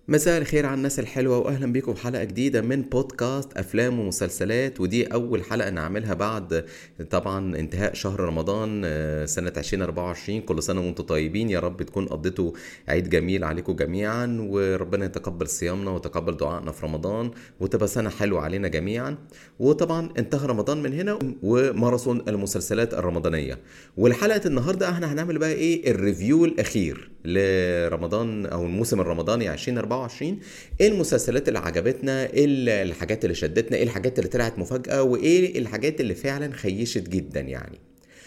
مساء الخير على الناس الحلوة وأهلا بيكم في حلقة جديدة من بودكاست أفلام ومسلسلات. ودي أول حلقة نعملها بعد طبعا انتهاء شهر رمضان سنة 2024. كل سنة وانتم طيبين، يا رب تكون قضيتوا عيد جميل عليكم جميعا، وربنا يتقبل صيامنا ويتقبل دعائنا في رمضان، وتبقى سنة حلوة علينا جميعا. وطبعا انتهى رمضان من هنا وماراثون المسلسلات الرمضانية. والحلقة النهاردة احنا هنعمل بقى ايه؟ الريفيو الأخير لرمضان أو الموسم الرمضاني 2024. ايه المسلسلات اللي عجبتنا، ايه الحاجات اللي شدتنا، ايه الحاجات اللي طلعت مفاجأة، وايه الحاجات اللي فعلا خيشت جدا يعني.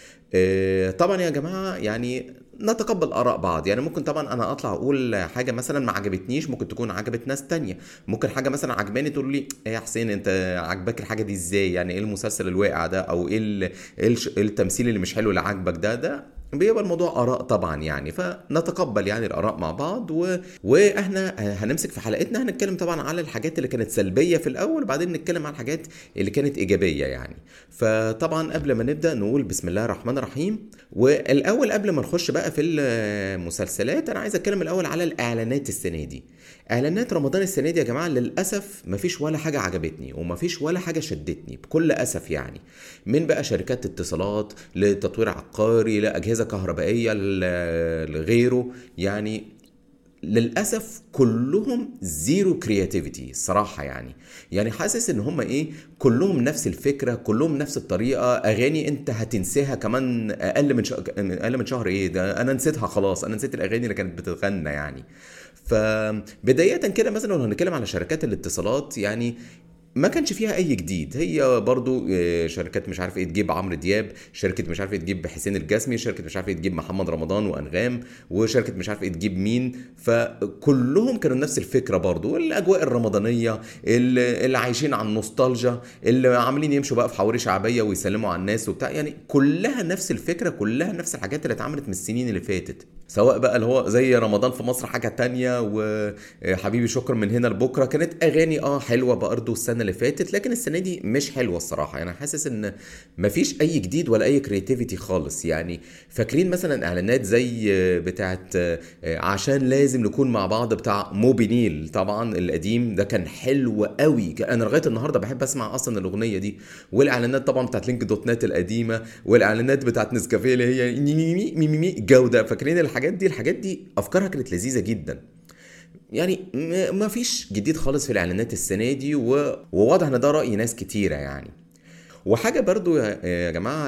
طبعا يا جماعة يعني نتقبل آراء بعض. يعني ممكن طبعا انا اطلع اقول حاجة مثلا ما عجبتنيش، ممكن تكون عجبت ناس تانية. ممكن حاجة مثلا عجباني تقول لي ايه يا حسين انت عجبك الحاجة دي ازاي؟ يعني ايه المسلسل الواقع ده، او ايه إيه التمثيل اللي مش حلو اللي عجبك ده بيبقى الموضوع آراء طبعا يعني. فنتقبل يعني الآراء مع بعض واحنا هنمسك في حلقتنا هنتكلم طبعا على الحاجات اللي كانت سلبية في الأول، وبعدين نتكلم على الحاجات اللي كانت إيجابية يعني. فطبعا قبل ما نبدأ نقول بسم الله الرحمن الرحيم. والأول قبل ما نخش بقى في المسلسلات أنا عايز أتكلم الأول على الإعلانات السنة دي. إعلانات رمضان السنة دي يا جماعة للأسف مفيش ولا حاجة عجبتني ومفيش ولا حاجة شدتني بكل أسف يعني. من بقى شركات اتصالات لتطوير عقاري لأجهزة كهربائية لغيره يعني. للاسف كلهم زيرو كرياتيفيتي الصراحه يعني. يعني حاسس ان هم ايه، كلهم نفس الفكره، كلهم نفس الطريقه. اغاني انت هتنساها كمان اقل من شهر. ايه ده، انا نسيتها خلاص، انا نسيت الاغاني اللي كانت بتتغنى يعني. فبداية كده مثلا لو هنتكلم على شركات الاتصالات يعني ما كانش فيها اي جديد. هي برضو شركات مش عارف ايه تجيب عمرو دياب، شركه مش عارف ايه تجيب حسين الجسمي، شركه مش عارف ايه تجيب محمد رمضان وانغام، وشركه مش عارف ايه تجيب مين. فكلهم كانوا نفس الفكره برضو، الاجواء الرمضانيه اللي عايشين على النوستالجيا، اللي عاملين يمشوا بقى في حواري شعبيه ويسلموا على الناس وبتاع. يعني كلها نفس الفكره، كلها نفس الحاجات اللي اتعملت من السنين اللي فاتت. سواء بقى اللي هو زي رمضان في مصر حاجه تانية، وحبيبي شكرا من هنا لبكره كانت اغاني حلوه برضه السنه اللي فاتت، لكن السنه دي مش حلوه الصراحه. يعني حاسس ان مفيش اي جديد ولا اي كرياتيفيتي خالص يعني. فاكرين مثلا اعلانات زي بتاعت عشان لازم نكون مع بعض بتاع موبينيل طبعا القديم ده كان حلو قوي. انا لغايه النهارده بحب اسمع اصلا الاغنيه دي. والاعلانات طبعا بتاعت لينك دوت نت القديمه، والاعلانات بتاعت نسكافيه اللي هي مي جوده. فاكرين الحاجات دي؟ الحاجات دي افكارها كانت لذيذه جدا يعني. ما فيش جديد خالص في الاعلانات السنه دي وواضح ان ده راي ناس كتيره يعني. وحاجه برضو يا جماعه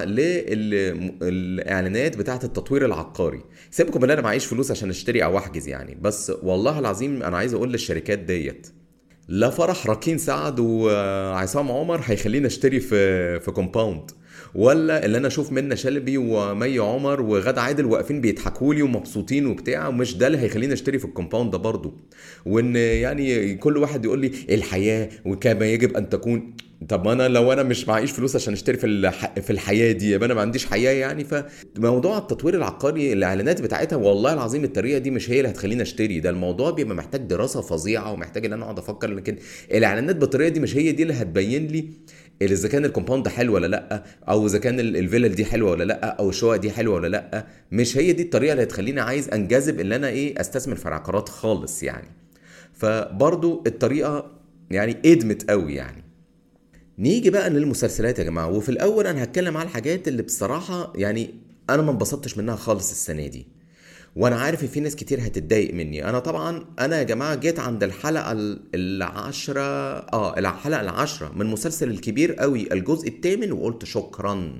للاعلانات بتاعه التطوير العقاري. سيبكم ان انا معيش فلوس عشان اشتري او احجز يعني، بس والله العظيم انا عايز اقول للشركات ديت لا فرح راكين سعد وعصام عمر هيخليني اشتري في كومباوند، ولا اللي انا اشوف منة شلبي ومي عمر وغادة عادل واقفين بيضحكوا لي ومبسوطين وبتاع، ومش ده اللي هيخليني اشتري في الكومباوند ده برضه. وان يعني كل واحد يقول لي الحياة وكما يجب ان تكون. طب ما انا لو انا مش معيش فلوس عشان اشتري في الحياه دي، يبقى انا ما عنديش حياه يعني. فموضوع التطوير العقاري الاعلانات بتاعتها والله العظيم الطريقه دي مش هي اللي هتخليني اشتري. ده الموضوع بيبقى محتاج دراسه فظيعه ومحتاج ان انا اقعد افكر، لكن الاعلانات بالطريقه دي مش هي دي اللي هتبين لي اذا كان الكومباوند ده حلو ولا لا، او اذا كان الفيلا دي حلوه ولا لا، او الشقق دي حلوه ولا لا. مش هي دي الطريقه اللي هتخليني عايز انجذب ان انا استثمر في العقارات خالص يعني. فبرضو الطريقه يعني ادمت قوي يعني. نيجي بقى للمسلسلات يا جماعه. وفي الاول انا هتكلم على الحاجات اللي بصراحه يعني انا ما انبسطتش منها خالص السنه دي. وانا عارف ان في ناس كتير هتتضايق مني. انا طبعا انا يا جماعه جيت عند الحلقه العاشره، الحلقه العاشره من مسلسل الكبير قوي الجزء الثامن وقلت شكرا.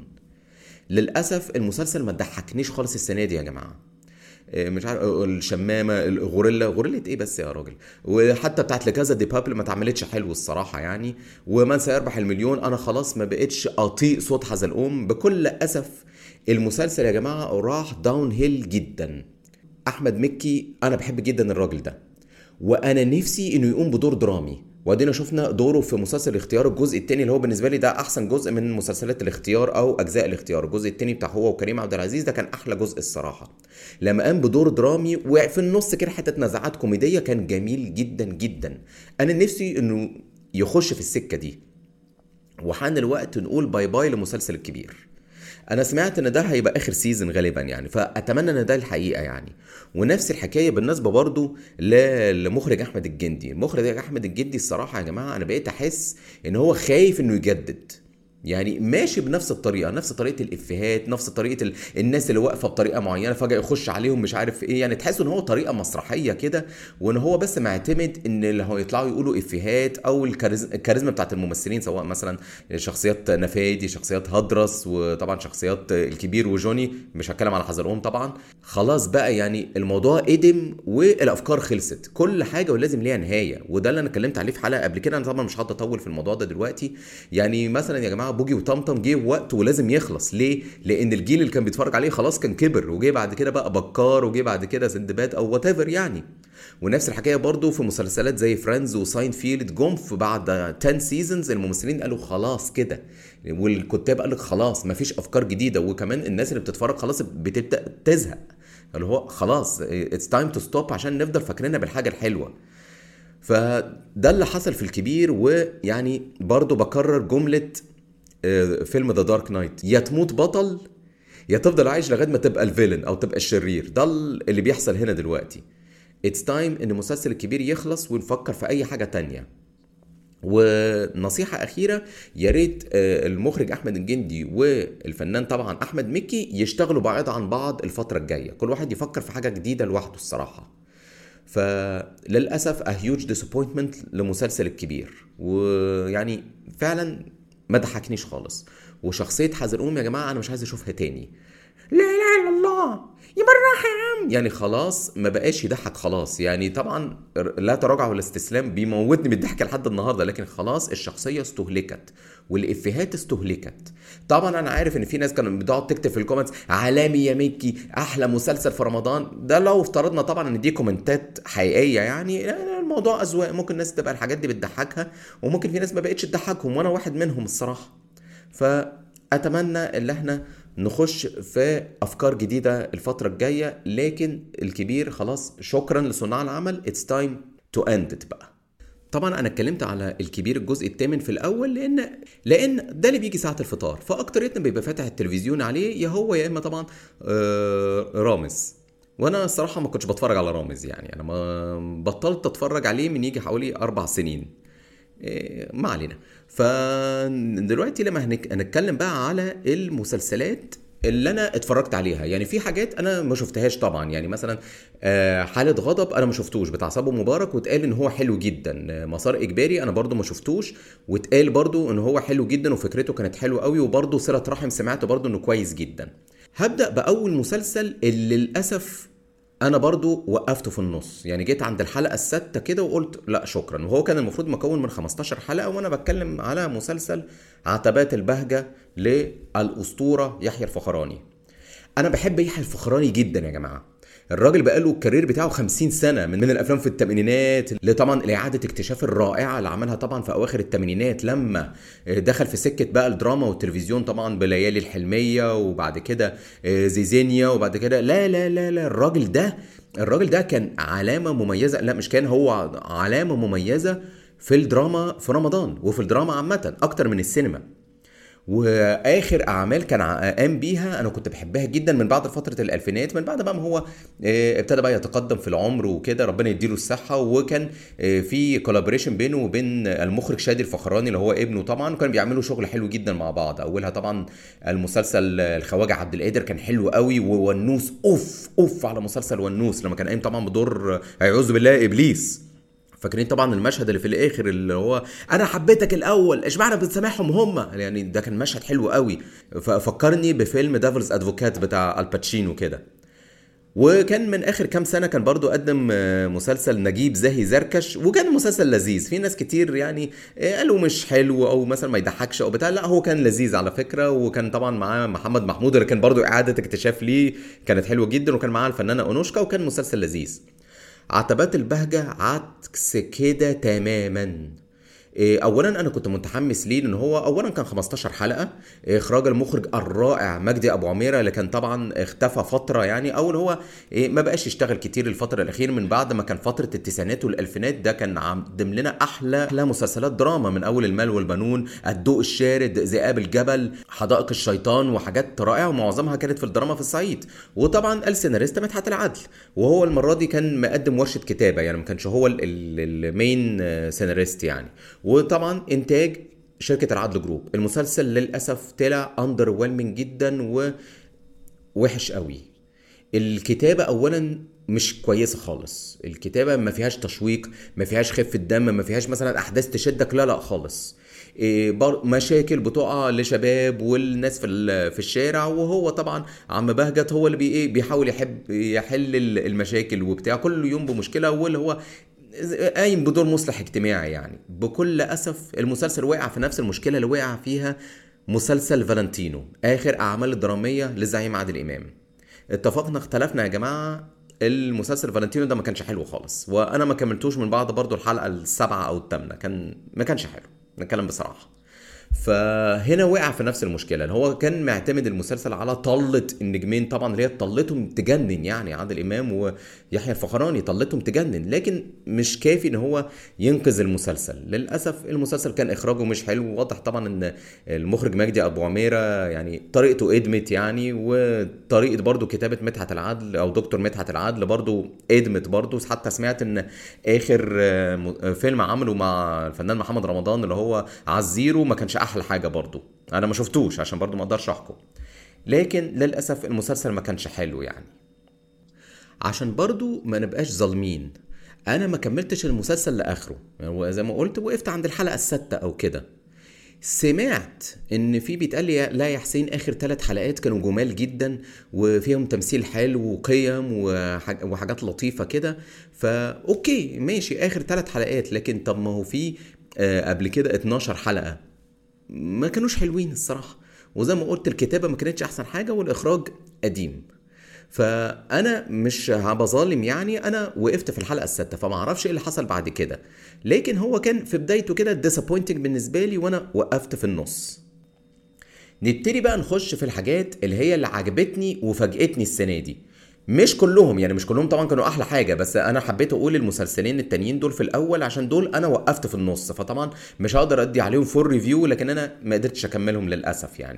للاسف المسلسل ما ضحكنيش خالص السنه دي يا جماعه. مش عارف الشمامه الغوريلا، غوريلا ايه بس يا راجل. وحتى بتاعت لكازا دي بابل ما اتعملتش حلو الصراحه يعني. ومن سيربح المليون انا خلاص ما بقتش اطيق صوت حزلقوم بكل اسف. المسلسل يا جماعه راح داون هيل جدا. احمد مكي انا بحب جدا الراجل ده، وانا نفسي انه يقوم بدور درامي. وادينا شفنا دوره في مسلسل الاختيار الجزء الثاني اللي هو بالنسبه لي ده احسن جزء من مسلسلات الاختيار او اجزاء الاختيار. الجزء الثاني بتاع هو وكريم عبد العزيز ده كان احلى جزء الصراحه. لما قام بدور درامي وفي النص كده حته نزعات كوميديه كان جميل جدا جدا. انا نفسي انه يخش في السكه دي. وحان الوقت نقول باي باي لمسلسل الكبير. انا سمعت ان ده هيبقى اخر سيزون غالبا يعني، فاتمنى ان ده الحقيقه يعني. ونفس الحكايه بالنسبه برضو لمخرج احمد الجندي. المخرج احمد الجندي الصراحه يا جماعه انا بقيت احس ان هو خايف انه يجدد، يعني ماشي بنفس الطريقه، نفس طريقه الافيهات، نفس طريقه الناس اللي واقفه بطريقه معينه فجاه يخش عليهم مش عارف ايه، يعني تحس ان هو طريقه مسرحيه كده، وان هو بس معتمد ان اللي هو يطلعوا يقولوا افيهات او الكاريزما بتاعت الممثلين، سواء مثلا شخصيات نفادي، شخصيات هدرس، وطبعا شخصيات الكبير وجوني، مش هتكلم على حزلقوم طبعا. خلاص بقى يعني الموضوع قدم والافكار خلصت، كل حاجه ولازم ليها نهايه، وده اللي انا اتكلمت عليه في حلقه قبل كده. انا طبعا مش هقعد اطول في الموضوع ده دلوقتي. يعني مثلا يا جماعه بوجي وطمطم جه وقت ولازم يخلص، ليه؟ لان الجيل اللي كان بيتفرج عليه خلاص كان كبر، وجه بعد كده بقى بكار، وجه بعد كده سندباد او وات ايفر يعني. ونفس الحكايه برضو في مسلسلات زي فريندز وساينفيلد، جم في بعد 10 سيزونز الممثلين قالوا خلاص كده، والكتاب قال لك خلاص مفيش افكار جديده، وكمان الناس اللي بتتفرج خلاص بتبدا تزهق، اللي هو خلاص اتس تايم تو ستوب عشان نفضل فاكرينها بالحاجه الحلوه. فده اللي حصل في الكبير. ويعني برضو بكرر جمله فيلم ذا دارك نايت، يا تموت بطل يا تفضل عايش لغايه ما تبقى الفيلن او تبقى الشرير. ده اللي بيحصل هنا دلوقتي. اتس تايم ان المسلسل الكبير يخلص ونفكر في اي حاجه تانية. ونصيحة أخيرة، يا ريت المخرج أحمد الجندي والفنان طبعا أحمد مكي يشتغلوا بعيد عن بعض الفترة الجاية، كل واحد يفكر في حاجة جديدة لوحده الصراحة. فللأسف a huge disappointment لمسلسل الكبير، ويعني فعلا ما ضحكنيش خالص. وشخصية حزلقوم يا جماعة أنا مش عايز أشوفها تاني. لا اله الا الله، يا بالراحه يا عم، يعني خلاص ما بقاش يضحك خلاص يعني. طبعا لا تراجع ولا استسلام بيموتني بالضحك لحد النهارده، لكن خلاص الشخصيه استهلكت والافيهات استهلكت. طبعا انا عارف ان في ناس كانوا بتقعد تكتب في الكومنتس عالمي يا ميكي، احلى مسلسل في رمضان. ده لو افترضنا طبعا ان دي كومنتات حقيقيه يعني، الموضوع اذواق، ممكن ناس تبقى الحاجات دي بتضحكها، وممكن في ناس ما بقتش تضحكهم، وانا واحد منهم الصراحه. فاتمنى ان احنا نخش في افكار جديده الفتره الجايه، لكن الكبير خلاص شكرا لصناع العمل، اتس تايم تو اند ات بقى. طبعا انا اتكلمت على الكبير الجزء الثامن في الاول، لان ده اللي بيجي ساعه الفطار، فاكتريتنا بيبقى فاتح التلفزيون عليه، يا هو يا اما طبعا رامز. وانا الصراحه ما كنتش بتفرج على رامز، يعني انا ما بطلت اتفرج عليه من يجي حوالي 4 سنين. ما علينا. فدلوقتي لما هنتكلم بقى على المسلسلات اللي انا اتفرجت عليها، يعني في حاجات انا ما شفتهاش طبعا، يعني مثلا حالة غضب انا ما شفتوش بتاع صابو مبارك، واتقال ان هو حلو جدا. مسار اجباري انا برضو ما شفتوش، واتقال برضو ان هو حلو جدا وفكرته كانت حلوه قوي، وبرضو صلة رحم سمعت برضو انه كويس جدا. هبدأ بأول مسلسل اللي للأسف انا برضو وقفته في النص، يعني جيت عند الحلقة السادسة كده وقلت لا شكرا، وهو كان المفروض مكون من 15 حلقة، وانا بتكلم على مسلسل عتبات البهجة للأسطورة يحيى الفخراني. انا بحب يحيى الفخراني جدا يا جماعة. الراجل بقاله الكارير بتاعه 50 سنة، من الافلام في الثمانينات لطبعا الاعادة اكتشاف الرائعة اللي عملها طبعا في اواخر الثمانينات، لما دخل في سكة بقى الدراما والتلفزيون طبعا بليالي الحلمية، وبعد كده زيزينيا، وبعد كده لا لا لا لا، الراجل ده كان علامة مميزة، لا مش كان، هو علامة مميزة في الدراما في رمضان، وفي الدراما عامة اكتر من السينما. واخر اعمال كان قام بيها انا كنت بحبها جدا من بعد فتره الالفينات، من بعد بقى ما هو ابتدى بقى يتقدم في العمر وكده، ربنا يديله الصحه. وكان في كولابوريشن بينه وبين المخرج شادي الفخراني اللي هو ابنه طبعا، وكانوا بيعملوا شغل حلو جدا مع بعض. اولها طبعا المسلسل الخواجه عبد القادر كان حلو قوي، وونوس اوف على مسلسل ونوس لما كان قايم طبعا بدور اعوذ بالله ابليس. فاكرين طبعا المشهد اللي في الاخر اللي هو انا حبيتك الاول اشمعنى بتسامحهم هم، يعني ده كان مشهد حلو قوي، ففكرني بفيلم ديفلز ادفوكات بتاع الباتشينو كده. وكان من اخر كام سنه كان برضو قدم مسلسل نجيب زاهي زركش، وكان مسلسل لذيذ. في ناس كتير يعني قالوا مش حلو او مثلا ما يضحكش او بتاع، لا هو كان لذيذ على فكره. وكان طبعا معاه محمد محمود اللي كان برضو اعاده اكتشاف ليه، كانت حلوه جدا، وكان معاه الفنانه انوشكا، وكان مسلسل لذيذ. عتبات البهجة عكس كده تماما. اولا انا كنت متحمس ليه، لان هو اولا كان 15 حلقه، اخراج المخرج الرائع مجدي ابو عميره، اللي كان طبعا اختفى فتره يعني، او اللي هو ما بقاش يشتغل كتير الفتره الاخيره من بعد ما كان فتره التسعينات والالفينات. ده كان عامل لنا احلى مسلسلات دراما، من اول المال والبنون، الضوء الشارد، ذئاب الجبل، حدائق الشيطان، وحاجات رائعه ومعظمها كانت في الدراما في الصعيد. وطبعا السيناريست مدحت العدل، وهو المره دي كان مقدم ورشه كتابه يعني، ما كانش هو المين سيناريست يعني. وطبعا انتاج شركه العدل جروب. المسلسل للاسف طلع اندر ويلمنج جدا ووحش قوي. الكتابه اولا مش كويسه خالص، الكتابه ما فيهاش تشويق، ما فيهاش خفه دم، ما فيهاش مثلا احداث تشدك، لا خالص. مشاكل بتقع لشباب والناس في الشارع، وهو طبعا عم بهجت هو اللي بيحاول يحل المشاكل وبتاع، كل يوم بمشكله، واللي هو قايم بدور مصلح اجتماعي يعني. بكل اسف المسلسل وقع في نفس المشكله اللي وقع فيها مسلسل فالنتينو، اخر اعمال الدراميه للزعيم عادل امام. اتفقنا اختلفنا يا جماعه، المسلسل فالنتينو ده ما كانش حلو خالص، وانا ما كملتوش من بعد برضو الحلقه السابعه او الثامنه، ما كانش حلو، نتكلم بصراحه. فهنا وقع في نفس المشكله، اللي هو كان معتمد المسلسل على طله النجمين طبعا، اللي هي طلتهم تجنن يعني، عادل امام ويحيى الفخراني، طلتهم تجنن، لكن مش كافي ان هو ينقذ المسلسل. للاسف المسلسل كان اخراجه مش حلو، واضح طبعا ان المخرج مجدي ابو عميره يعني طريقته ادمت يعني، وطريقه برضو كتابه مدحت العدل او دكتور مدحت العدل برضو ادمت برضو. حتى سمعت ان اخر فيلم عمله مع الفنان محمد رمضان اللي هو عزيرو ما كانش احلى حاجه برضو، انا ما شفتوش عشان برضو ما اقدرش احكم، لكن للاسف المسلسل ما كانش حلو يعني. عشان برضو ما نبقاش ظالمين، انا ما كملتش المسلسل لاخره يعني، زي ما قلت وقفت عند الحلقه السادسه او كده. سمعت ان في بيتقال لي لا يا حسين اخر 3 حلقات كانوا جمال جدا وفيهم تمثيل حلو وقيم وحاجات لطيفه كده، فا اوكي ماشي اخر 3 حلقات، لكن طب ما هو في قبل كده 12 حلقه ما كانوش حلوين الصراحه. وزي ما قلت الكتابه ما كانتش احسن حاجه، والاخراج قديم. فانا مش هبظالم يعني، انا وقفت في الحلقه السادسه، فما اعرفش ايه اللي حصل بعد كده، لكن هو كان في بدايته كده ديسابوينتنج بالنسبه لي، وانا وقفت في النص. نبتدي بقى نخش في الحاجات اللي عجبتني وفاجئتني السنه دي. مش كلهم يعني، مش كلهم طبعا كانوا احلى حاجه، بس انا حبيت اقول المسلسلين التانيين دول في الاول عشان دول انا وقفت في النص، فطبعا مش هقدر ادي عليهم فول ريفيو، لكن انا ما قدرتش اكملهم للاسف يعني.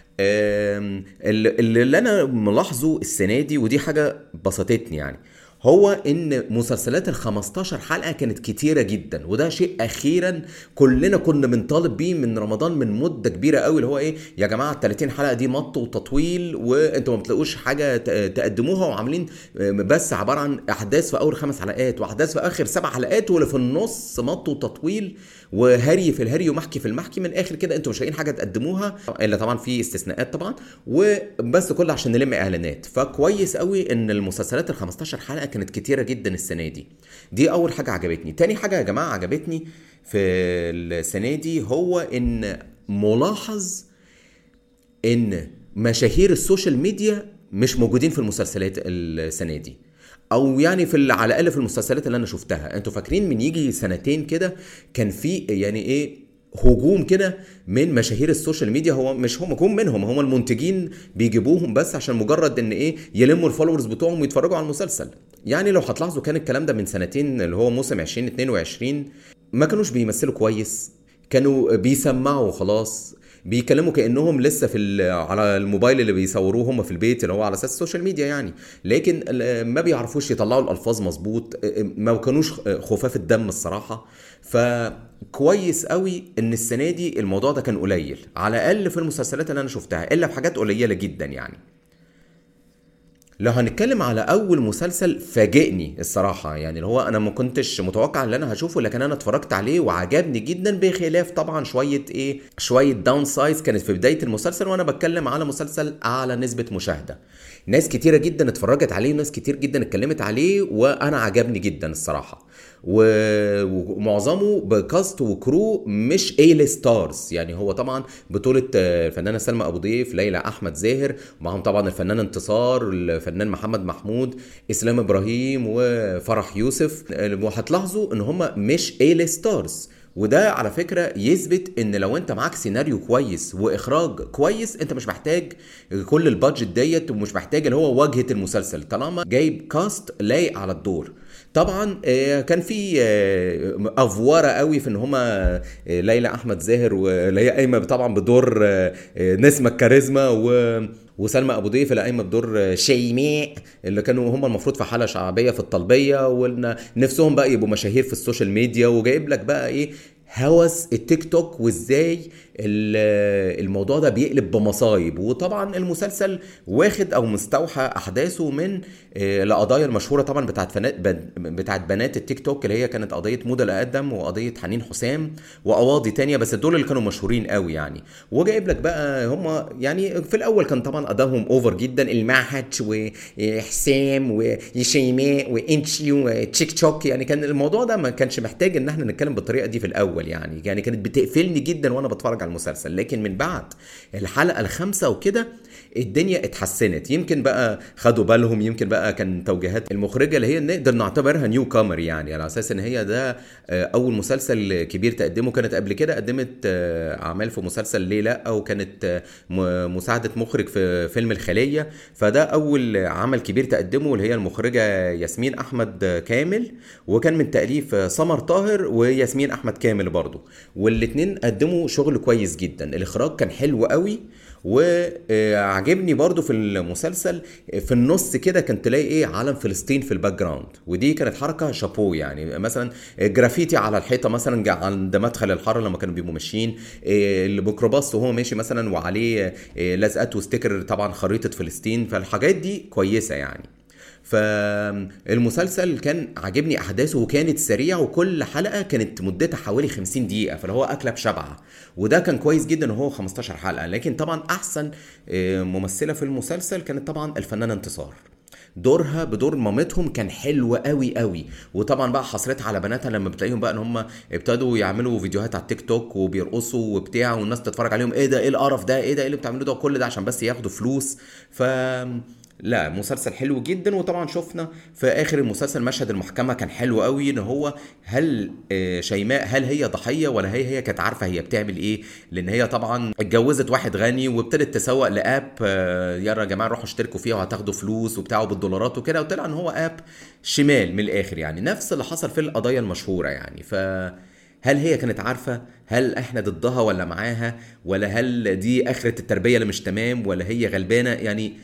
اللي انا ملاحظه السنه دي، ودي حاجه بسطتني يعني، هو ان مسلسلات ال 15 حلقه كانت كتيره جدا، وده شيء اخيرا كلنا كنا بنطالب بيه من رمضان من مده كبيره قوي، اللي هو ايه يا جماعه ال 30 حلقه دي مط وتطويل، وانتوا ما بتلاقوش حاجه تقدموها، وعاملين بس عباره عن احداث في اول 5 حلقات واحداث في اخر 7 حلقات، واللي في النص مط وتطويل وهري في الهري ومحكي في المحكي. من الاخر كده انتوا مش لاقيين حاجه تقدموها، الا طبعا في استثناءات طبعا، وبس كله عشان نلم اعلانات. فكويس قوي ان المسلسلات ال 15 حلقه كانت كتيره جدا السنه دي. دي اول حاجه عجبتني. تاني حاجه يا جماعه عجبتني في السنه دي، هو ان ملاحظ ان مشاهير السوشيال ميديا مش موجودين في المسلسلات السنه دي، او يعني على الاقل في المسلسلات اللي انا شفتها. انتوا فاكرين من يجي سنتين كده كان في يعني ايه هجوم كده من مشاهير السوشيال ميديا، هو مش هم هجوم منهم، هم المنتجين بيجيبوهم بس عشان مجرد ان ايه يلموا الفولورز بتوعهم ويتفرجوا على المسلسل يعني. لو هتلاحظوا كان الكلام ده من سنتين، اللي هو موسم 2022، ما كانوش بيمثلوا كويس، كانوا بيسمعوا خلاص، بيكلموا كانهم لسه على الموبايل اللي بيصوروه هم في البيت، اللي هو على اساس السوشيال ميديا يعني، لكن ما بيعرفوش يطلعوا الالفاظ مظبوط، ما كانوش خفاف الدم الصراحه. فكويس قوي ان السنه دي الموضوع ده كان قليل، على الاقل في المسلسلات اللي انا شفتها، الا في حاجات قليله جدا يعني. لو هنتكلم على اول مسلسل فاجئني الصراحه يعني، اللي هو انا ما كنتش متوقع ان انا هشوفه، لكن انا اتفرجت عليه وعجبني جدا، بخلاف طبعا شويه داون سايز كانت في بدايه المسلسل. وانا بتكلم على مسلسل اعلى نسبه مشاهده، ناس كتيره جدا اتفرجت عليه وناس كتير جدا اتكلمت عليه، وانا عجبني جدا الصراحه. ومعظمه بكاست وكرو مش اي ستارز. يعني هو طبعا بطولة الفنانة سلمى ابو ضيف، ليلى احمد زاهر، ومعهم طبعا الفنان انتصار، الفنان محمد محمود، اسلام ابراهيم، وفرح يوسف. وهتلاحظوا ان هم مش اي ستارز، وده على فكرة يثبت ان لو انت معاك سيناريو كويس واخراج كويس انت مش محتاج كل البادجت ديت، ومش محتاج اللي هو واجهة المسلسل طالما جايب كاست لايق على الدور. طبعا كان في افواره قوي في ان هما ليلى احمد زاهر واللي هي قايمه طبعا بدور نسمه كاريزما، وسلمى ابو ضيف اللي قايمه بدور شيماء، اللي كانوا هم المفروض في حاله شعبيه في الطلبيه، ونفسهم بقى يبقوا مشاهير في السوشيال ميديا. وجايب لك بقى ايه هوس التيك توك وازاي الموضوع ده بيقلب بمصايب. وطبعا المسلسل واخد او مستوحى احداثه من القضايا المشهوره طبعا بتاعت بنات التيك توك، اللي هي كانت قضيه موضه الاقدم وقضيه حنين حسام وقواضي تانية، بس دول اللي كانوا مشهورين قوي يعني. وجايب لك بقى هم يعني في الاول كان طبعا ادائهم اوفر جدا، المعهد وحسام وشيماء وانشي وتشيك توك. يعني كان الموضوع ده ما كانش محتاج ان احنا نتكلم بالطريقه دي في الاول، يعني كانت بتقفلني جدا وانا بتفرج على المسلسل. لكن من بعد الحلقه الخامسه وكده الدنيا اتحسنت، يمكن بقى خدوا بالهم، يمكن بقى كان توجيهات المخرجه اللي هي نقدر نعتبرها نيو كامر، يعني على اساس ان هي ده اول مسلسل كبير تقدمه. كانت قبل كده قدمت اعمال في مسلسل ليه لا، او كانت مساعده مخرج في فيلم الخليه، فده اول عمل كبير تقدمه، اللي هي المخرجه ياسمين احمد كامل، وكان من تاليف سمر طاهر وياسمين احمد كامل برضو. والاتنين قدموا شغل كويس جدا، الاخراج كان حلو قوي. وعجبني برضو في المسلسل في النص كده كان تلاقي ايه علم فلسطين في الباك جراوند، ودي كانت حركه شابو. يعني مثلا جرافيتي على الحيطه مثلا عند مدخل الحاره لما كانوا بيبقوا ماشيين، الميكروباص وهو ماشي مثلا وعليه لزقات وستيكر طبعا خريطه فلسطين، فالحاجات دي كويسه يعني. فالمسلسل كان عجبني احداثه، وكانت سريعه، وكل حلقه كانت مدتها حوالي 50 دقيقه، فاللي هو اكله بشبعه، وده كان كويس جدا وهو 15 حلقه. لكن طبعا احسن ممثله في المسلسل كانت طبعا الفنانه انتصار، دورها بدور مامتهم كان حلو قوي قوي. وطبعا بقى حصرتها على بناتها لما بتلاقيهم بقى ان هم ابتدوا يعملوا فيديوهات على التيك توك وبيرقصوا وبتاع، والناس تتفرج عليهم، ايه ده، ايه القرف ده، ايه ده، ايه اللي بتعملوه ده، كل ده عشان بس ياخدوا فلوس. ف لا مسلسل حلو جدا. وطبعا شفنا في اخر المسلسل مشهد المحكمه كان حلو قوي، ان هو هل شيماء هل هي ضحيه ولا هي كانت عارفه هي بتعمل ايه، لان هي طبعا اتجوزت واحد غني وابتدت تسوق لاب، يا جماعه روحوا اشتركوا فيها وهتاخدوا فلوس وبتاعه بالدولارات وكده، وطلع ان هو اب شمال من الاخر، يعني نفس اللي حصل في القضايا المشهوره يعني. هل هي كانت عارفة؟ هل احنا ضدها ولا معاها؟ ولا هل دي اخرة التربية اللي مش تمام، ولا هي غلبانة؟ يعني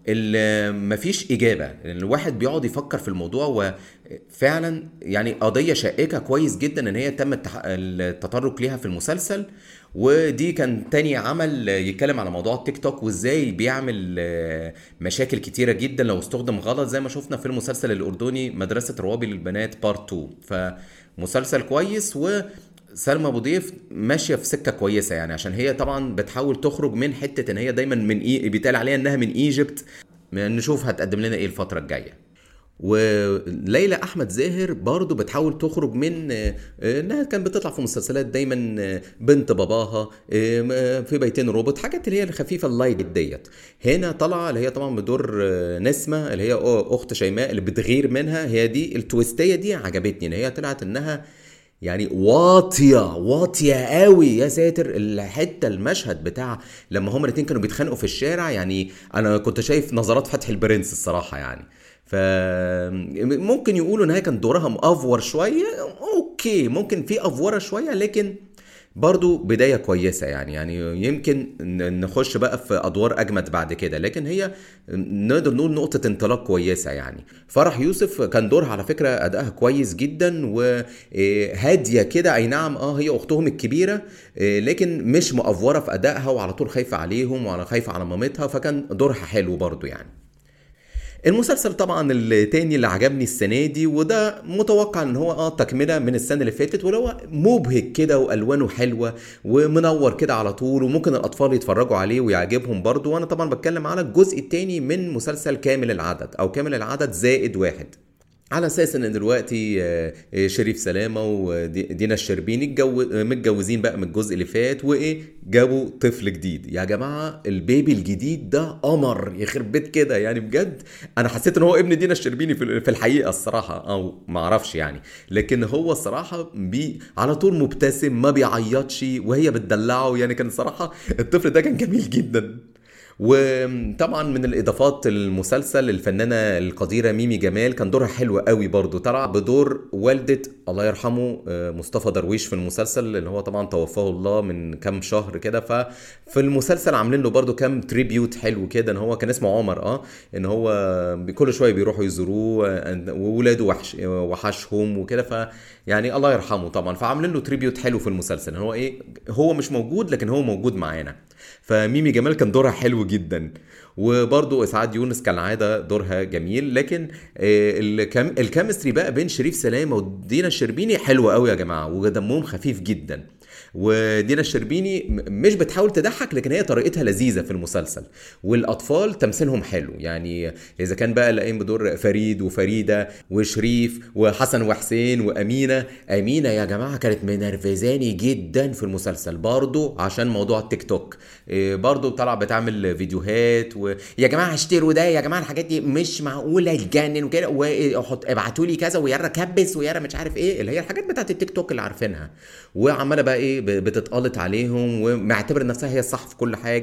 مفيش إجابة. الواحد بيقعد يفكر في الموضوع، وفعلا يعني قضية شائكة كويس جدا ان هي تم التطرق ليها في المسلسل. ودي كان تاني عمل يتكلم على موضوع التيك توك وازاي بيعمل مشاكل كتيرة جدا لو استخدم غلط، زي ما شفنا في المسلسل الأردني مدرسة روابي للبنات بارت 2. فمسلسل كويس، سلمى ابو ضيف ماشيه في سكه كويسه، يعني عشان هي طبعا بتحاول تخرج من حته ان هي دايما من بيتقال عليها انها من ايجيبت. نشوف هتقدم لنا ايه الفتره الجايه. وليلى احمد زاهر برضو بتحاول تخرج من انها كانت بتطلع في مسلسلات دايما بنت باباها، في بيتين روبوت، حاجات اللي هي الخفيفه اللايت ديت. هنا طالعه اللي هي طبعا بدور نسمه اللي هي اخت شيماء اللي بتغير منها. هي دي التويستيه دي عجبتني، ان هي طلعت انها يعني واطيه قوي. يا ساتر، الحته المشهد بتاع لما هما الاتنين كانوا بيتخانقوا في الشارع، يعني انا كنت شايف نظرات فتحي البرنس الصراحه يعني. فممكن يقولوا ان هي كان دورها مأفور شويه، اوكي ممكن في افوره شويه، لكن برضو بداية كويسة يعني يمكن نخش بقى في أدوار أجمد بعد كده، لكن هي نقدر نقول نقطة انطلاق كويسة يعني. فرح يوسف كان دورها على فكرة أدائها كويس جدا وهادية كده، أي نعم هي أختهم الكبيرة، لكن مش مأفورة في أدائها وعلى طول خايفة عليهم وعلى خايفة على مامتها، فكان دورها حلو برضو يعني. المسلسل طبعا التاني اللي عجبني السنه دي، وده متوقع ان هو تكمله من السنه اللي فاتت، ولو مبهج كده والوانه حلوه ومنور كده على طول، وممكن الاطفال يتفرجوا عليه ويعجبهم برضو. وانا طبعا بتكلم على الجزء التاني من مسلسل كامل العدد، او كامل العدد زائد واحد. على اساس ان دلوقتي شريف سلامه ودينا الشربيني متجوزين بقى من الجزء اللي فات، وايه جابوا طفل جديد. يا جماعه البيبي الجديد ده قمر يخرب بيت كده يعني بجد. انا حسيت ان هو ابن دينا الشربيني في الحقيقه الصراحه، او ما اعرفش يعني، لكن هو الصراحه على طول مبتسم ما بيعيطش وهي بتدلعه يعني. كان الصراحه الطفل ده كان جميل جدا. وطبعا من الاضافات المسلسل الفنانه القديره ميمي جمال، كان دورها حلو قوي برضو، طلع بدور والده الله يرحمه مصطفى درويش في المسلسل، اللي هو طبعا توفاه الله من كام شهر كده. ففي المسلسل عاملين له برضو كام تريبيوت حلو كده، ان هو كان اسمه عمر، ان هو كل شويه بيروحوا يزوروه وولاده وحشهم وكده، يعني الله يرحمه طبعا. فعاملين له تريبيوت حلو في المسلسل، هو ايه هو مش موجود لكن هو موجود معانا. فميمي جمال كان دورها حلو جدا. وبرضو اسعاد يونس كالعاده دورها جميل. لكن الكيمستري بقى بين شريف سلامه ودينا الشربيني حلوه قوي يا جماعه، ودمهم خفيف جدا. ودينا الشربيني مش بتحاول تضحك، لكن هي طريقتها لذيذه في المسلسل. والاطفال تمثيلهم حلو يعني، اذا كان بقى لاقيين بدور فريد وفريده وشريف وحسن وحسين امينه يا جماعه كانت منرفزاني جدا في المسلسل برضو عشان موضوع التيك توك. برضو طلع بتعمل فيديوهات ويا جماعه اشتروا ده، يا جماعه الحاجات دي مش معقوله تجنن وكده، ابعتوا لي كذا ويارا كبس ويارا مش عارف ايه، اللي هي الحاجات بتاعت التيك توك اللي عارفينها. وعماله بقى ايه بتتقلط عليهم ومعتبر نفسها هي الصح في كل حاجه.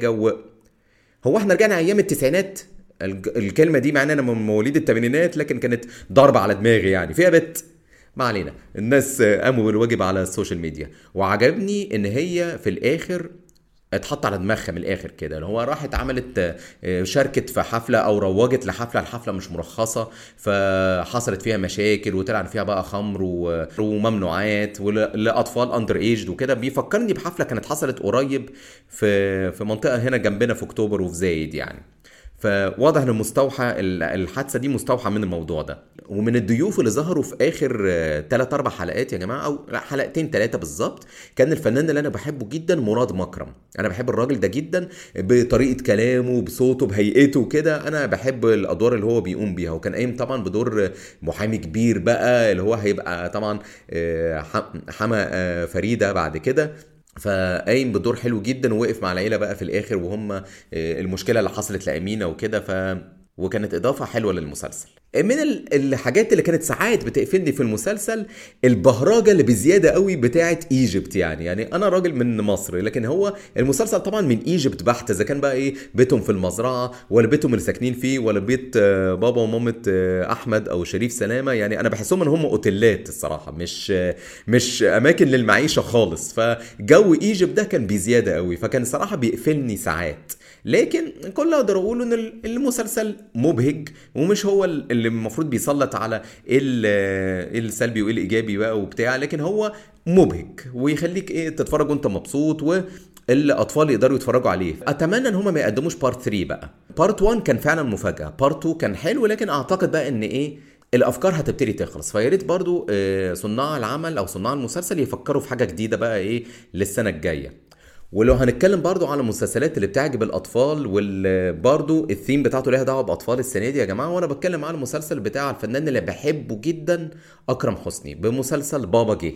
هو احنا رجعنا ايام التسعينات؟ الكلمه دي مع ان انا من مواليد الثمانينات، لكن كانت ضربه على دماغي يعني فيها بت. ما علينا، الناس قاموا بالواجب على السوشيال ميديا. وعجبني ان هي في الاخر اتحط على دماغها من الاخر كده، اللي هو راحت عملت شاركت في حفله او روجت لحفله، الحفله مش مرخصه، فحصلت فيها مشاكل وطلع فيها بقى خمر وممنوعات ولاطفال اندر ايجد وكده. بيفكرني بحفله كانت حصلت قريب في منطقه هنا جنبنا في اكتوبر وفي زايد يعني. فواضح ان الحادثه دي مستوحى من الموضوع ده. ومن الضيوف اللي ظهروا في اخر 3-4 حلقات يا جماعه، او لا 2-3 بالظبط، كان الفنان اللي انا بحبه جدا مراد مكرم. انا بحب الراجل ده جدا، بطريقه كلامه بصوته بهيئته كده. انا بحب الادوار اللي هو بيقوم بيها. وكان قايم طبعا بدور محامي كبير بقى، اللي هو هيبقى طبعا حما فريده بعد كده. فقايم بدور حلو جدا، ووقف مع العيله بقى في الاخر وهم المشكله اللي حصلت لامينه وكده. وكانت اضافه حلوه للمسلسل. من الحاجات اللي كانت ساعات بتقفلني في المسلسل البهرجه اللي بزياده قوي بتاعه ايجيبت. يعني انا راجل من مصر، لكن هو المسلسل طبعا من ايجيبت بحت، اذا كان بقى ايه بيتهم في المزرعه، ولا بيتهم اللي ساكنين فيه، ولا بيت بابا ومامه احمد او شريف سلامه. يعني انا بحسهم ان هم اوتيلات الصراحه، مش اماكن للمعيشه خالص. فجو ايجيبت ده كان بزياده قوي، فكان الصراحه بيقفلني ساعات. لكن كل اللي اقدر اقوله ان المسلسل مبهج، ومش هو اللي المفروض بيسلط على السلبي وايه الايجابي بقى وبتاع، لكن هو مبهج ويخليك ايه تتفرج وانت مبسوط، والاطفال يقدروا يتفرجوا عليه. اتمنى ان هم ما يقدموش بارت 3 بقى. بارت 1 كان فعلا مفاجاه، بارت 2 كان حلو، لكن اعتقد بقى ان ايه الافكار هتبتدي تخلص. فيا ريت برضو صناع العمل او صناع المسلسل يفكروا في حاجه جديده بقى ايه للسنه الجايه. ولو هنتكلم برضو على المسلسلات اللي بتعجب الاطفال، برضو الثيم بتاعته ليها دعوه باطفال السنه دي يا جماعه، وانا بتكلم على المسلسل بتاع الفنان اللي بحبه جدا اكرم حسني بمسلسل بابا جه.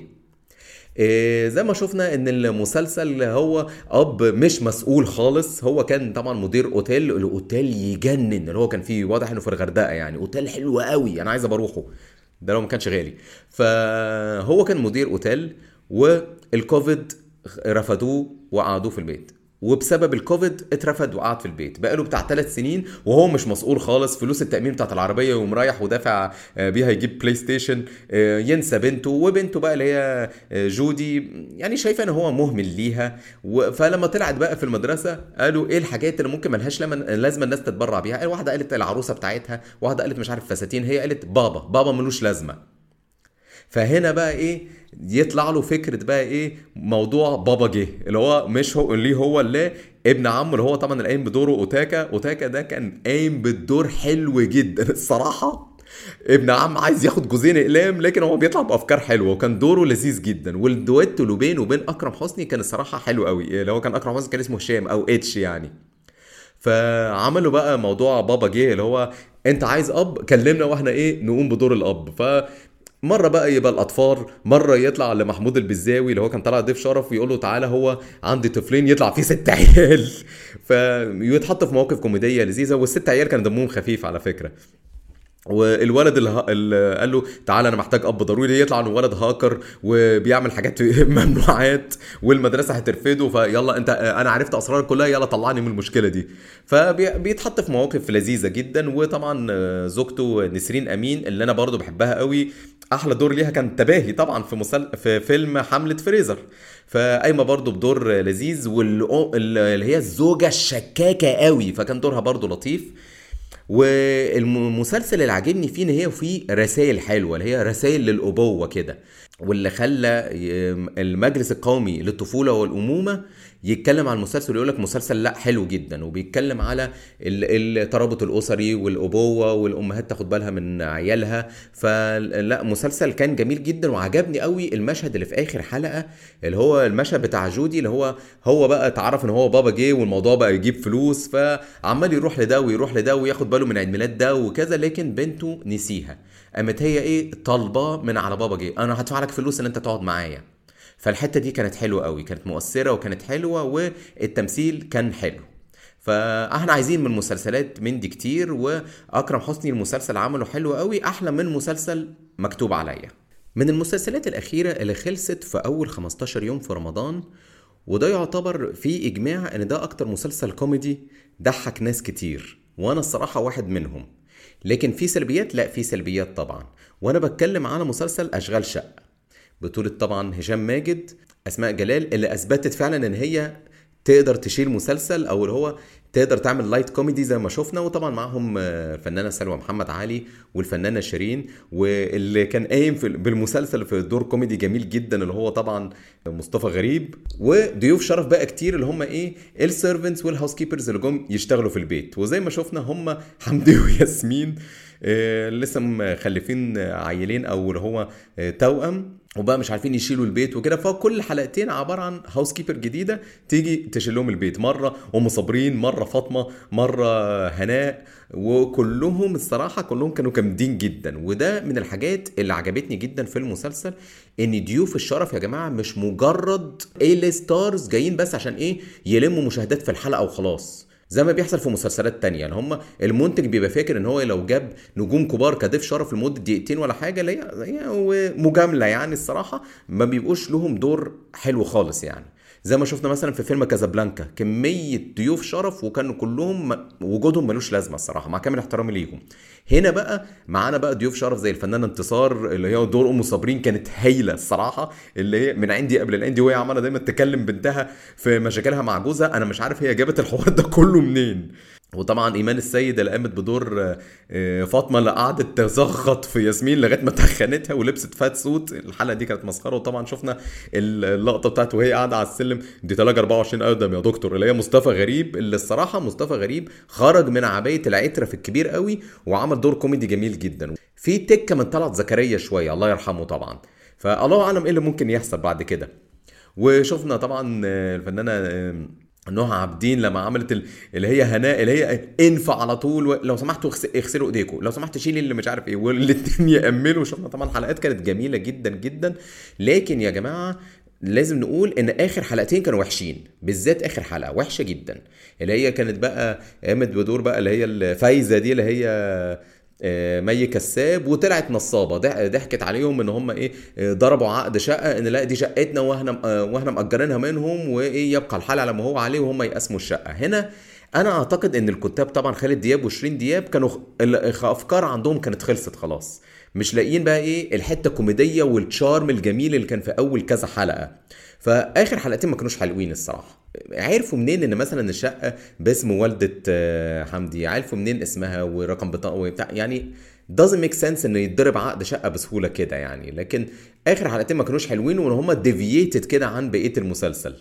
زي ما شفنا ان المسلسل هو اب مش مسؤول خالص. هو كان طبعا مدير اوتيل، الاوتيل يجنن اللي هو كان فيه، واضح انه في الغردقه يعني، اوتيل حلو قوي انا عايز بروحه ده لو ما كانش غالي. فهو كان مدير اوتيل، والكوفيد رفضوه وقعدوه في البيت، وبسبب الكوفيد اترفد وقعد في البيت بقاله بتاع 3 سنين، وهو مش مسؤول خالص. فلوس التأمين بتاعت العربية يوم رايح ودافع بيها يجيب بلاي ستيشن، ينسى بنته. وبنته بقى اللي هي جودي يعني شايفه ان هو مهمل ليها. فلما طلعت بقى في المدرسة قالوا ايه الحاجات اللي ممكن ملهاش لازم الناس تتبرع بيها. واحدة قالت العروسة بتاعتها، واحدة قالت مش عارف فساتين، هي قالت بابا ملوش لازمة. فهنا بقى ايه يطلع له فكرة بقى ايه موضوع بابا جه، اللي هو مش هو اللي هو اللي ابن عمه، اللي هو طبعا اللي قايم بدوره اوتاكا ده كان قايم بالدور حلو جدا الصراحة. ابن عم عايز ياخد جوزين اقلام، لكن هو بيطلع بافكار حلوه، وكان دوره لذيذ جدا. والدويتو اللي بينه وبين اكرم حسني كان الصراحه حلو قوي، اللي هو كان اكرم حسني كان اسمه هشام او اتش يعني. فعملوا بقى موضوع بابا جه، اللي هو انت عايز اب كلمنا واحنا ايه نقوم بدور الاب. مرة بقى يبقى الأطفال، مرة يطلع لمحمود البزاوي اللي هو كان طالع ضيف شرف ويقول له تعالى هو عندي طفلين، يطلع فيه 6 عيال. فيتحط في مواقف كوميدية لذيذة، والست 6 عيال كان دمهم خفيف على فكرة. والولد اللي قال له تعالى انا محتاج اب ضروري، يطلع انه ولد هاكر وبيعمل حاجات ممنوعات والمدرسه هترفضه، فيلا انت انا عرفت اسرارك كلها، يلا طلعني من المشكله دي. فبيتحط في مواقف لذيذه جدا. وطبعا زوجته نسرين امين اللي انا برضو بحبها قوي، احلى دور ليها كان تباهي طبعا في فيلم حملة فريزر، فقايمه برضو بدور لذيذ، واللي هي الزوجه الشكاكه قوي، فكان دورها برضو لطيف. والمسلسل اللي عاجبني فيه ان هي فيه رسائل حلوه، اللي هي رسائل للابوه كده، واللي خلى المجلس القومي للطفوله والامومه يتكلم عن المسلسل ويقول لك مسلسل لا حلو جدا، وبيتكلم على الترابط الاسري والابوه، والامهات تاخد بالها من عيالها. فلا مسلسل كان جميل جدا. وعجبني قوي المشهد اللي في اخر حلقه، اللي هو المشهد بتاع جودي، اللي هو بقى اتعرف ان هو بابا جه والموضوع بقى يجيب فلوس، فعمال يروح لده ويروح لده وياخد باله من عيد ميلاد ده وكذا، لكن بنته نسيها. قامت هي ايه طالباه من على بابا جه، انا هدفع لك فلوس ان انت تقعد معايا. فالحته دي كانت حلوه قوي، كانت مؤثره وكانت حلوه، والتمثيل كان حلو. فاحنا عايزين من مسلسلات من دي كتير، واكرم حسني المسلسل عمله حلو قوي، احلى من مسلسل مكتوب عليا. من المسلسلات الاخيره اللي خلصت في اول 15 يوم في رمضان، وده يعتبر في اجماع ان ده اكتر مسلسل كوميدي ضحك ناس كتير، وانا الصراحه واحد منهم. لكن في سلبيات، لا في سلبيات طبعا، وانا بتكلم على مسلسل اشغال شقه، بطولة طبعا هشام ماجد، اسماء جلال، اللي اثبتت فعلا ان هي تقدر تشيل مسلسل، او اللي هو تقدر تعمل لايت كوميدي زي ما شفنا. وطبعا معاهم الفنانه سلوى محمد علي والفنانه شيرين، واللي كان قايم بالمسلسل في دور كوميدي جميل جدا اللي هو طبعا مصطفى غريب. وضيوف شرف بقى كتير اللي هم ايه السيرفنتس والهاوس كيبرز اللي جم يشتغلوا في البيت. وزي ما شفنا هم حمدي وياسمين لسه مخلفين عيلين او اللي هو توأم، وبقى مش عارفين يشيلوا البيت وكده. فكل حلقتين عباره عن هاوس كيبر جديده تيجي تشيل لهم البيت، مره ام صابرين، مره فاطمه، مره هناء، وكلهم الصراحه كلهم كانوا جامدين جدا. وده من الحاجات اللي عجبتني جدا في المسلسل، ان ضيوف الشرف يا جماعه مش مجرد ستارز جايين بس عشان ايه يلموا مشاهدات في الحلقه وخلاص، زي ما بيحصل في مسلسلات تانية. يعني هم المنتج بيبقى فاكر ان هو لو جاب نجوم كبار كضيف شرف لمدة دقيقتين ولا حاجة اللي هي مجاملة، يعني الصراحة ما بيبقوش لهم دور حلو خالص. يعني زي ما شفنا مثلا في فيلم كازابلانكا، كمية ضيوف شرف وكانوا كلهم وجودهم ملوش لازمة الصراحة، مع كامل احترامي ليهم. هنا بقى معانا بقى ضيوف شرف زي الفنانة انتصار اللي هي دور ام صابرين كانت هايلة الصراحة، اللي هي من عندي قبل العندي، وهي عمالة دايما تكلم بنتها في مشاكلها مع جوزها. انا مش عارف هي جابت الحوار ده كله منين. وطبعا ايمان السيد اللي قامت بدور فاطمه، اللي قعدت تزغط في ياسمين لغايه ما تخنتها ولبست فات سوت. الحلقه دي كانت مسخره. وطبعا شفنا اللقطه بتاعته وهي قاعده على السلم، دي تلاجة 24 اقدم يا دكتور، اللي هي مصطفى غريب، اللي الصراحه مصطفى غريب خرج من عبايه العتره في الكبير قوي وعمل دور كوميدي جميل جدا. في تكه من طلعت زكريا شويه، الله يرحمه طبعا، فالله اعلم ايه اللي ممكن يحصل بعد كده. وشفنا طبعا الفنانه نهى عابدين لما عملت اللي هي هناء، اللي هي انفع على طول، لو سمحتوا اغسلوا ايديكم، لو سمحت شيلي اللي مش عارف ايه، والاتنين يأملوا. شفنا طبعا حلقات كانت جميله جدا جدا. لكن يا جماعه لازم نقول ان اخر حلقتين كانوا وحشين، بالذات اخر حلقه وحشه جدا، اللي هي كانت بقى قامت بدور بقى اللي هي الفايزه دي، اللي هي مي كساب، وطلعت نصابه، ضحكت عليهم ان هم ايه ضربوا عقد شقه، ان لا دي شقتنا واحنا مأجرينها منهم، وايه يبقى الحال على ما هو عليه وهم يقسموا الشقه. هنا انا اعتقد ان الكتاب طبعا خالد دياب وشيرين دياب كانوا الافكار عندهم كانت خلصت خلاص، مش لاقيين بقى ايه الحته الكوميديه والتشارم الجميل اللي كان في اول كذا حلقه. فاخر حلقتين ما كانوش حلوين الصراحه. عرفوا منين ان مثلا الشقه باسم والده حمدي؟ عرفوا منين اسمها ورقم بطاقه وبتاع؟ يعني doesn't make sense انه يتضرب عقد شقه بسهوله كده يعني. لكن اخر حلقتين ما كانوش حلوين، وان هم ديفييتد كده عن بقيه المسلسل.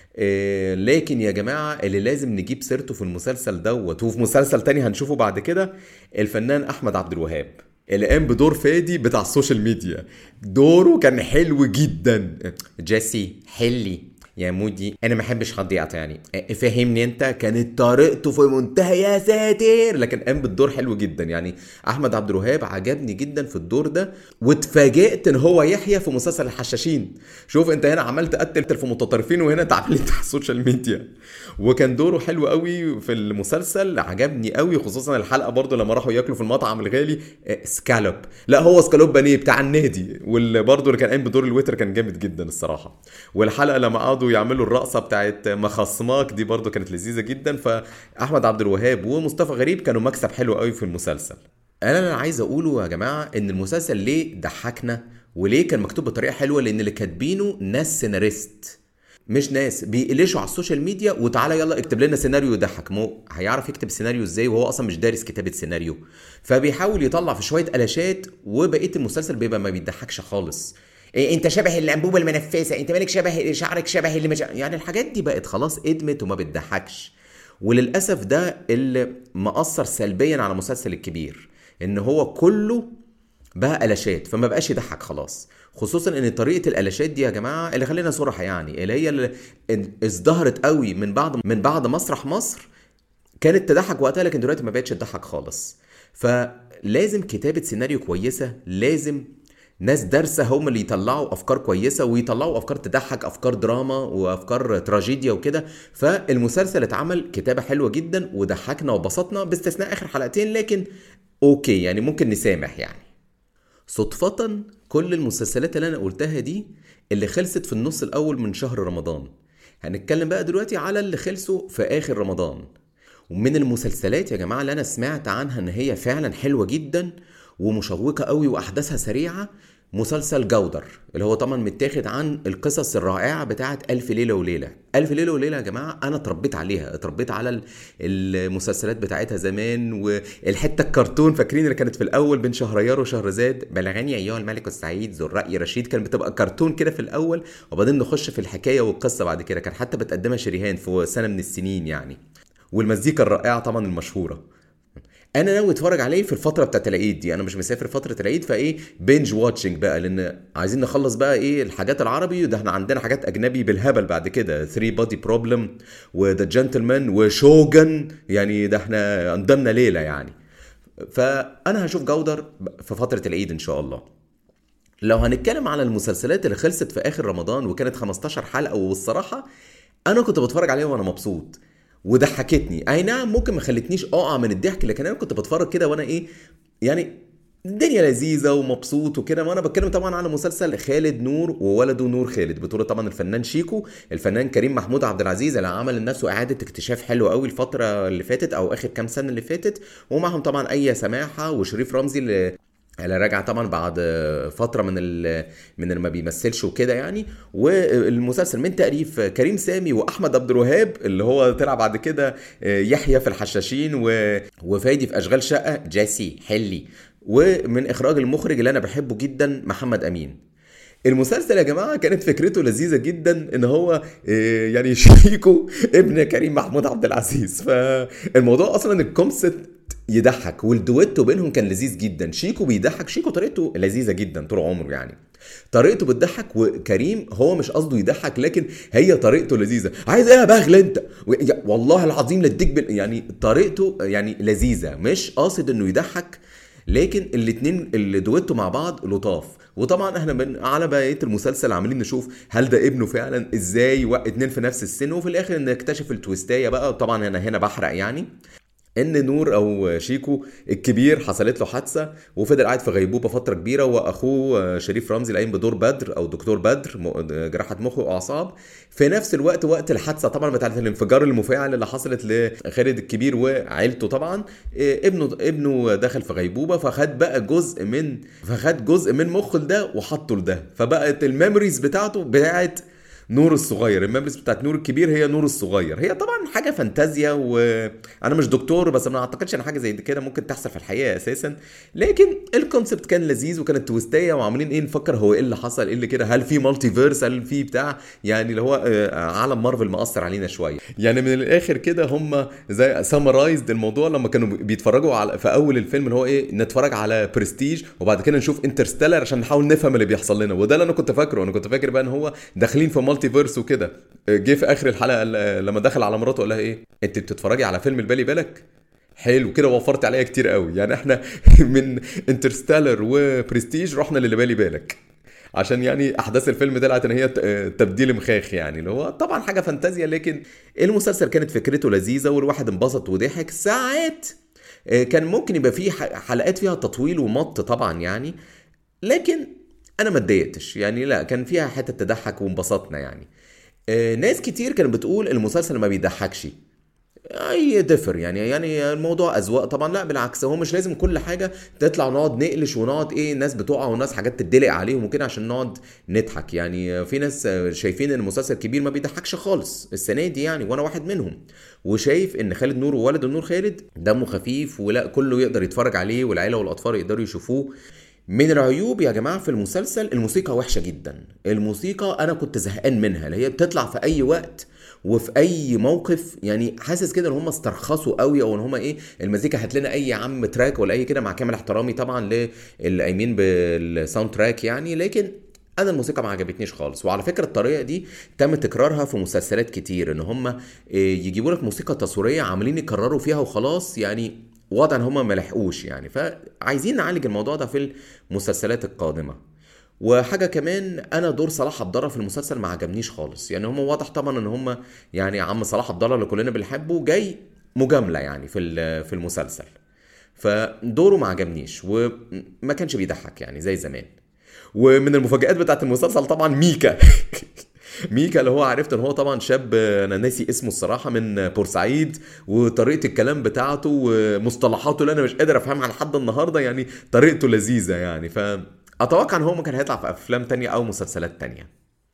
لكن يا جماعه اللي لازم نجيب سيرته في المسلسل دوت، وفي مسلسل تاني هنشوفه بعد كده، الفنان احمد عبد الوهاب اللي قام بدور فادي بتاع السوشيال ميديا. دوره كان حلو جدا. جيسي حلي يا مودي انا ما احبش حد يقاطعني، فهمني انت. كانت طريقته في منتهى يا ساتر، لكن قام بالدور حلو جدا يعني. احمد عبد الوهاب عجبني جدا في الدور ده، واتفاجئت ان هو يحيى في مسلسل الحشاشين. شوف انت هنا عملت تقتل في متطرفين، وهنا تعملت على السوشيال ميديا. وكان دوره حلو قوي في المسلسل، عجبني قوي، خصوصا الحلقه برضو لما راحوا ياكلوا في المطعم الغالي سكالوب، لا هو سكالوب بانيه بتاع النادي، واللي برضو اللي كان قايم بدور الويتر كان جامد جدا الصراحه. والحلقه لما قعدوا يعملوا الرقصه بتاعت مخصماك دي برضو كانت لذيذه جدا. فاحمد عبد الوهاب ومصطفى غريب كانوا مكسب حلو قوي في المسلسل. انا اللي عايز اقوله يا جماعه ان المسلسل ليه ضحكنا وليه كان مكتوب بطريقه حلوه، لان اللي كاتبينه ناس سيناريست، مش ناس بيقلشوا على السوشيال ميديا وتعالى يلا اكتب لنا سيناريو يضحك. مو هيعرف يكتب سيناريو ازاي وهو اصلا مش دارس كتابه سيناريو؟ فبيحاول يطلع في شويه قلاشات، وبقيه المسلسل بيبقى ما بيضحكش خالص. إيه انت شبه الانبوبه المنفسه، انت مالك شبه شعرك شبه اللي مش يعني الحاجات دي بقت خلاص ادمت وما بتضحكش. وللاسف ده اللي مأثر سلبيا على مسلسل الكبير، ان هو كله بقى قلاشات فما بقاش يضحك خلاص. خصوصا ان طريقه القلاشات دي يا جماعه اللي خلينا صراحه يعني اللي هي اللي ازدهرت قوي من بعد مسرح مصر، كانت تضحك وقتها لكن دلوقتي ما بقتش تضحك خالص. فلازم كتابه سيناريو كويسه، لازم ناس دارسه هم اللي يطلعوا افكار كويسه ويطلعوا افكار تضحك، افكار دراما وافكار تراجيديا وكده. فالمسلسل اتعمل كتابه حلوه جدا وضحكنا وبسطنا باستثناء اخر حلقتين، لكن اوكي يعني ممكن نسامح يعني. صدفة كل المسلسلات اللي انا قلتها دي اللي خلصت في النص الاول من شهر رمضان. هنتكلم بقى دلوقتي على اللي خلصوا في اخر رمضان. ومن المسلسلات يا جماعة اللي انا سمعت عنها ان هي فعلا حلوة جدا ومشوقة قوي واحداثها سريعة، مسلسل جودر، اللي هو طبعا متاخد عن القصص الرائعة بتاعة ألف ليلة وليلة. ألف ليلة وليلة يا جماعة أنا اتربيت عليها، اتربيت على المسلسلات بتاعتها زمان. والحتة الكرتون فاكرين اللي كانت في الأول بين شهريار وشهرزاد، بلغني أيها الملك السعيد ذو الرأي رشيد، كانت بتبقى كرتون كده في الأول وبعدين نخش في الحكاية والقصة بعد كده. كان حتى بتقدمها شريهان في سنة من السنين يعني. والمزيكا الرائعة طبعا المشهورة. انا ناوي اتفرج عليه في الفتره بتاعت العيد دي، انا مش مسافر فتره العيد، فايه بينج واتشنج بقى، لان عايزين نخلص بقى ايه الحاجات العربي، ده احنا عندنا حاجات اجنبي بالهبل بعد كده، 3 بودي بروبلم وذا جنتلمان وشوغن، يعني ده احنا قدامنا ليله يعني. فانا هشوف جودر في فتره العيد ان شاء الله. لو هنتكلم على المسلسلات اللي خلصت في اخر رمضان وكانت 15 حلقه، والصراحه انا كنت بتفرج عليها وانا مبسوط وضحكتني، اي نعم ممكن ما خلتنيش اقع من الضحك، لكن انا كنت بتفرج كده وانا ايه يعني الدنيا لذيذه ومبسوط وكده. وانا بتكلم طبعا على مسلسل خالد نور وولده نور خالد، بطوله طبعا الفنان شيكو، الفنان كريم محمود عبد العزيز اللي عمل لنفسه اعاده اكتشاف حلو قوي الفتره اللي فاتت او اخر كام سنه اللي فاتت، ومعهم طبعا اي سماحه وشريف رمزي اللي راجع طبعا بعد فتره من اللي ما بيمثلش وكده يعني. والمسلسل من تأليف كريم سامي واحمد عبد الوهاب اللي هو طلع بعد كده يحيى في الحشاشين وفادي في اشغال شقه جاسي حلي، ومن اخراج المخرج اللي انا بحبه جدا محمد امين. المسلسل يا جماعه كانت فكرته لذيذه جدا، ان هو يعني شيكو ابن كريم محمود عبد العزيز، فالموضوع اصلا الكونسبت يضحك، والدويتو بينهم كان لذيذ جدا. شيكو بيضحك، شيكو طريقته لذيذه جدا طول عمره يعني، طريقته بتضحك، وكريم هو مش قصده يضحك لكن هي طريقته لذيذه. عايز ايه يا بغل انت والله العظيم للديك يعني طريقته يعني لذيذه، مش قاصد انه يضحك، لكن الاتنين اللي دويتو مع بعض لطاف. وطبعا احنا على بقيه المسلسل عاملين نشوف هل ده ابنه فعلا، ازاي اتنين في نفس السن، وفي الاخر نكتشف التويستايه بقى. طبعا انا هنا بحرق يعني، ان نور او شيكو الكبير حصلت له حادثه وفضل قاعد في غيبوبه فتره كبيره، واخوه شريف رمزي اللي قايم بدور بدر او دكتور بدر جراحه مخ واعصاب في نفس الوقت وقت الحادثه طبعا بتاعه الانفجار المفاعل اللي حصلت لخالد الكبير وعيلته. طبعا ابنه دخل في غيبوبه، فخد جزء من مخه ده وحطه لده، فبقت الميموريز بتاعته بتاعت نور الصغير، الميموريز بتاعت نور الكبير هي نور الصغير. هي طبعا حاجه فانتازيا وانا مش دكتور، بس ما اعتقدش ان حاجه زي كده ممكن تحصل في الحقيقه اساسا، لكن الكونسبت كان لذيذ وكانت تويستيه وعاملين ايه نفكر هو ايه اللي حصل، ايه اللي كده، هل في مالتي فيرس، هل في بتاع يعني اللي هو عالم مارفل مأثر علينا شويه يعني. من الاخر كده هم زي سامرايزد الموضوع لما كانوا بيتفرجوا على في اول الفيلم اللي هو ايه نتفرج على برستيج وبعد كده نشوف انترستيلر عشان نحاول نفهم اللي بيحصل لنا. وده اللي انا كنت فاكره، انا كنت فاكر بقى ان هو داخلين في المالتي فيرس وكده. جه في اخر الحلقه لما دخل على مراته قال لها ايه، انت بتتفرجي على فيلم البالي بالك؟ حلو كده، وفرت عليها كتير قوي. يعني احنا من انترستيلر وبرستيج رحنا للي بالي بالك، عشان يعني احداث الفيلم طلعت ان هي تبديل مخاخ، يعني اللي هو طبعا حاجه فانتازيا، لكن المسلسل كانت فكرته لذيذه والواحد انبسط وضحك ساعات. كان ممكن يبقى فيه حلقات فيها تطويل ومط طبعا يعني، لكن انا ما اتضايقتش يعني، لا كان فيها حته تضحك وانبسطنا يعني. ناس كتير كانت بتقول المسلسل ما بيضحكش. اي دفر يعني الموضوع اذواق طبعا، لا بالعكس، هو مش لازم كل حاجه تطلع ونقعد نقلش ونقعد ايه ناس بتقع وناس حاجات تدلق عليهم وكده عشان نقعد نضحك يعني. في ناس شايفين ان المسلسل كبير ما بيضحكش خالص السنه دي يعني، وانا واحد منهم، وشايف ان خالد نور وولد النور خالد دمه خفيف ولا كله يقدر يتفرج عليه والعيله والاطفال يقدروا يشوفوه. من العيوب يا جماعه في المسلسل الموسيقى وحشه جدا. الموسيقى انا كنت زهقان منها، اللي هي بتطلع في اي وقت وفي اي موقف، يعني حاسس كده ان هم استرخصوا قوي، او ان هم ايه المزيكا هات لنا اي عم تراك ولا اي كده، مع كامل احترامي طبعا للي قايمين بالساوند تراك يعني، لكن انا الموسيقى ما عجبتنيش خالص. وعلى فكره الطريقه دي تم تكرارها في مسلسلات كتير، ان هم يجيبوا لك موسيقى تصويريه عاملين يكرروا فيها وخلاص يعني، وضع ان هم ما لحقوش يعني. فعايزين نعالج الموضوع ده في المسلسلات القادمه. وحاجه كمان، انا دور صلاح عبد الله في المسلسل ما عجبنيش خالص يعني. هم واضح طبعا ان هم يعني عم صلاح عبد الله اللي كلنا بنحبه جاي مجامله يعني في المسلسل، فدوره ما عجبنيش وما كانش بيضحك يعني زي زمان. ومن المفاجآت بتاعت المسلسل طبعا ميكا. ميكا اللي هو عرفت ان هو طبعا شاب، انا ناسي اسمه الصراحه، من بورسعيد، وطريقه الكلام بتاعته ومصطلحاته اللي انا مش قادر افهمها لحد النهارده يعني، طريقته لذيذه يعني. فاتوقع ان هو ممكن هيطلع في افلام تانية او مسلسلات تانية.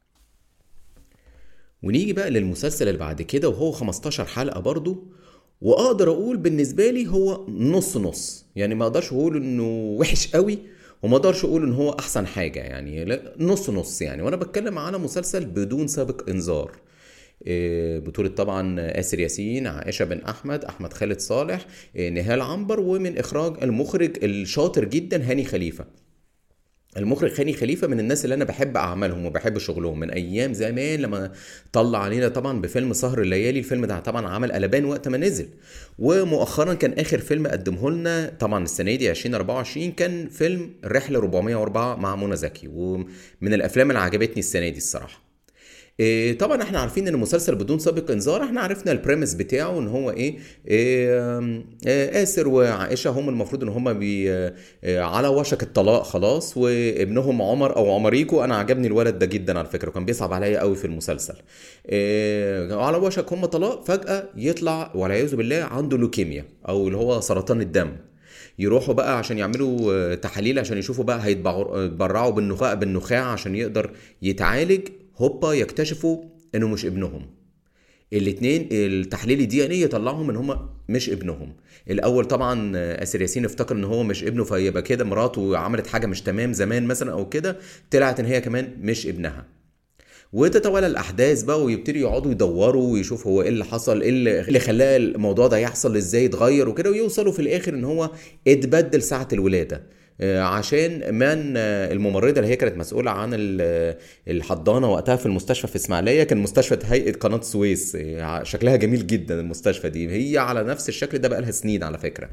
ونيجي بقى للمسلسل اللي بعد كده، وهو 15 حلقه برضو، واقدر اقول بالنسبه لي هو نص نص يعني. ما اقدرش اقول انه وحش قوي وما اقدرش اقول ان هو احسن حاجه يعني، لا نص نص يعني. وانا بتكلم على مسلسل بدون سابق انذار. بطولة طبعا آسر ياسين، عائشة بن أحمد، أحمد خالد صالح، نهال عنبر، ومن إخراج المخرج الشاطر جدا هاني خليفة. المخرج هاني خليفة من الناس اللي أنا بحب أعمالهم وبحب شغلهم من أيام زمان، لما طلع علينا طبعا بفيلم سهر الليالي. الفيلم ده طبعا عمل قلبان وقت ما نزل، ومؤخرا كان آخر فيلم قدمه لنا طبعا السنة دي 2024 كان فيلم الرحلة 404 مع منى زكي، ومن الأفلام اللي عجبتني السنة دي الصراحة. طبعا احنا عارفين ان المسلسل بدون سابق انذار، احنا عرفنا البريمس بتاعه ان هو آسر وعائشة هم المفروض ان هم على وشك الطلاق خلاص، وابنهم عمر او عمريكو، انا عجبني الولد ده جدا على فكرة، وكان بيصعب عليا قوي في المسلسل. على وشك هم طلاق، فجأة يطلع والعياذ بالله عنده لوكيميا او اللي هو سرطان الدم. يروحوا بقى عشان يعملوا تحاليل عشان يشوفوا بقى هيتبرعوا بالنخاع عشان يقدر يتعالج. هوبا يكتشفوا انه مش ابنهم. الاتنين التحليل الدي ان ايه يطلعهم ان هم مش ابنهم. الاول طبعا آسر ياسين افتكر ان هو مش ابنه، فيبقى كده مراته عملت حاجه مش تمام زمان مثلا او كده، طلعت ان هي كمان مش ابنها. وتتوالى الاحداث بقى، ويبتدي يقعدوا يدوروا ويشوفوا هو ايه اللي حصل، ايه اللي خلاه الموضوع ده يحصل، ازاي اتغير وكده، ويوصلوا في الاخر ان هو اتبدل ساعه الولاده عشان من الممرضه اللي هي كانت مسؤوله عن الحضانه وقتها في المستشفى في اسماعيليه، كان مستشفى هيئه قناه السويس. شكلها جميل جدا المستشفى دي، هي على نفس الشكل ده بقى لها سنين على فكره.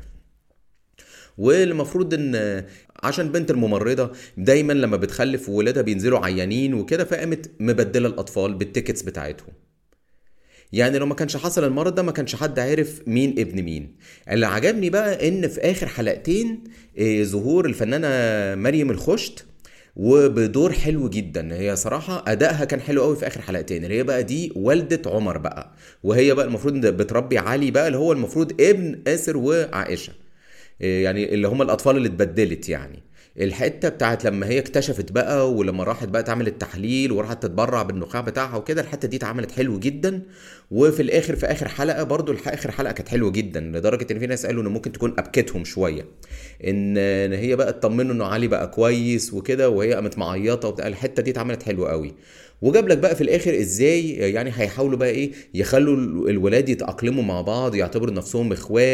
والمفروض ان عشان بنت الممرضه دايما لما بتخلف ولادها بينزلوا عيانين وكده، فقامت مبدله الاطفال بالتيكتس بتاعتهم. يعني لو ما كانش حصل المرض ده ما كانش حد عارف مين ابن مين. اللي عجبني بقى ان في اخر حلقتين ظهور الفنانة مريم الخشت، وبدور حلو جدا. هي صراحة أدائها كان حلو قوي في آخر حلقتين، اللي هي بقى دي والدة عمر بقى، وهي بقى المفروض بتربي علي بقى اللي هو المفروض ابن آسر وعائشة، يعني اللي هم الأطفال اللي اتبدلت يعني. الحته بتاعت لما هي اكتشفت بقى، ولما راحت بقى تعمل التحليل وراحت تتبرع بالنخاع بتاعها وكده، الحته دي اتعملت حلو جدا. وفي الاخر في اخر حلقه برضو، اخر حلقه كانت حلوه جدا، لدرجه ان في ناس قالوا ان ممكن تكون ابكتهم شويه، ان هي بقى اطمنوا انه علي بقى كويس وكده، وهي قامت معيطه وبتاع. الحته دي اتعملت حلوه قوي. وجاب لك بقى في الاخر ازاي يعني هيحاولوا بقى ايه يخلوا الولاد يتاقلموا مع بعض، يعتبروا نفسهم اخوات.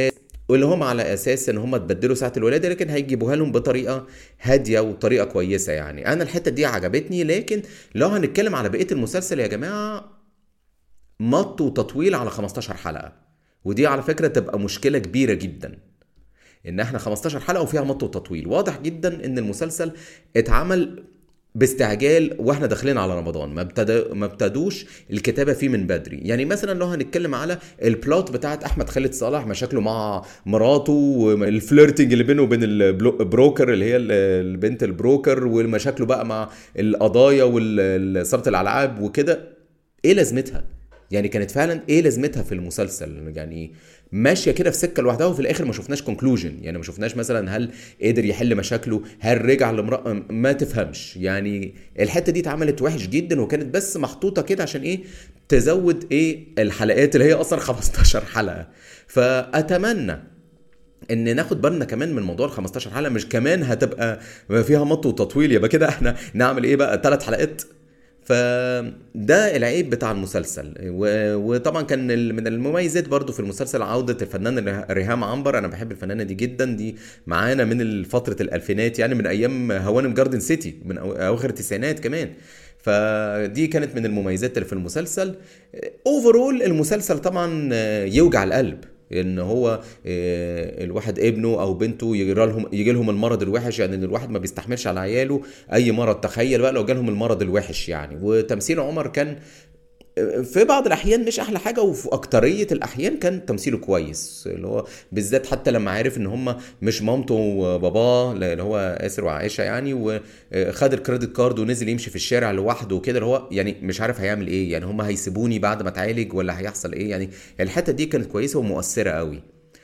واللي هم على اساس ان هم تبدلوا ساعه الولاده، لكن هيجيبوها لهم بطريقه هاديه وطريقه كويسه. يعني انا الحته دي عجبتني. لكن لو هنتكلم على بقيه المسلسل يا جماعه، مط وتطويل على 15 حلقه، ودي على فكره تبقى مشكله كبيره جدا، ان احنا 15 حلقه وفيها مط وتطويل. واضح جدا ان المسلسل اتعمل باستعجال واحنا داخلين على رمضان، ما ابتدوش الكتابه فيه من بدري. يعني مثلا لو هنتكلم على البلوت بتاعت احمد خالد صالح، مشاكله مع مراته والفليرتنج اللي بينه وبين البروكر اللي هي البنت البروكر، ومشاكله بقى مع القضايا وصالة الالعاب وكده، ايه لازمتها؟ يعني كانت فعلا ايه لازمتها في المسلسل؟ يعني ماشيه كده في سكه لوحدها، وفي الاخر ما شفناش كونكلوجن. يعني ما شفناش مثلا هل قدر يحل مشاكله، هل رجع لامرأة، ما تفهمش. يعني الحته دي اتعملت وحش جدا، وكانت بس محطوطه كده عشان ايه؟ تزود ايه الحلقات اللي هي اصلا 15 حلقه. فاتمنى ان ناخد بالنا كمان من موضوع ال 15 حلقه، مش كمان هتبقى فيها مط وتطويل، يبقى كده احنا نعمل ايه بقى؟ 3 حلقات. فده العيب بتاع المسلسل. وطبعا كان من المميزات برضو في المسلسل عودة الفنان ريهام عنبر. انا بحب الفنانة دي جدا، دي معانا من فترة الالفينات، يعني من ايام هوانم جاردن سيتي، من اواخر التسعينات كمان. فدي كانت من المميزات اللي في المسلسل. اوفرول المسلسل طبعا يوجع القلب، ان هو الواحد ابنه او بنته يجي لهم المرض الوحش. يعني ان الواحد ما بيستحملش على عياله اي مرض، تخيل بقى لو جالهم المرض الوحش يعني. وتمثيل عمر كان في بعض الاحيان مش احلى حاجه، وفي اكتريه الاحيان كان تمثيله كويس، اللي هو بالذات حتى لما عرف ان هم مش مامته وباباه اللي هو اسر وعائشه يعني، وخد الكريدت كارد ونزل يمشي في الشارع لوحده وكده، اللي هو يعني مش عارف هيعمل ايه. يعني هم هيسيبوني بعد ما اتعالج ولا هيحصل ايه؟ يعني الحته دي كانت كويسه ومؤثره قوي.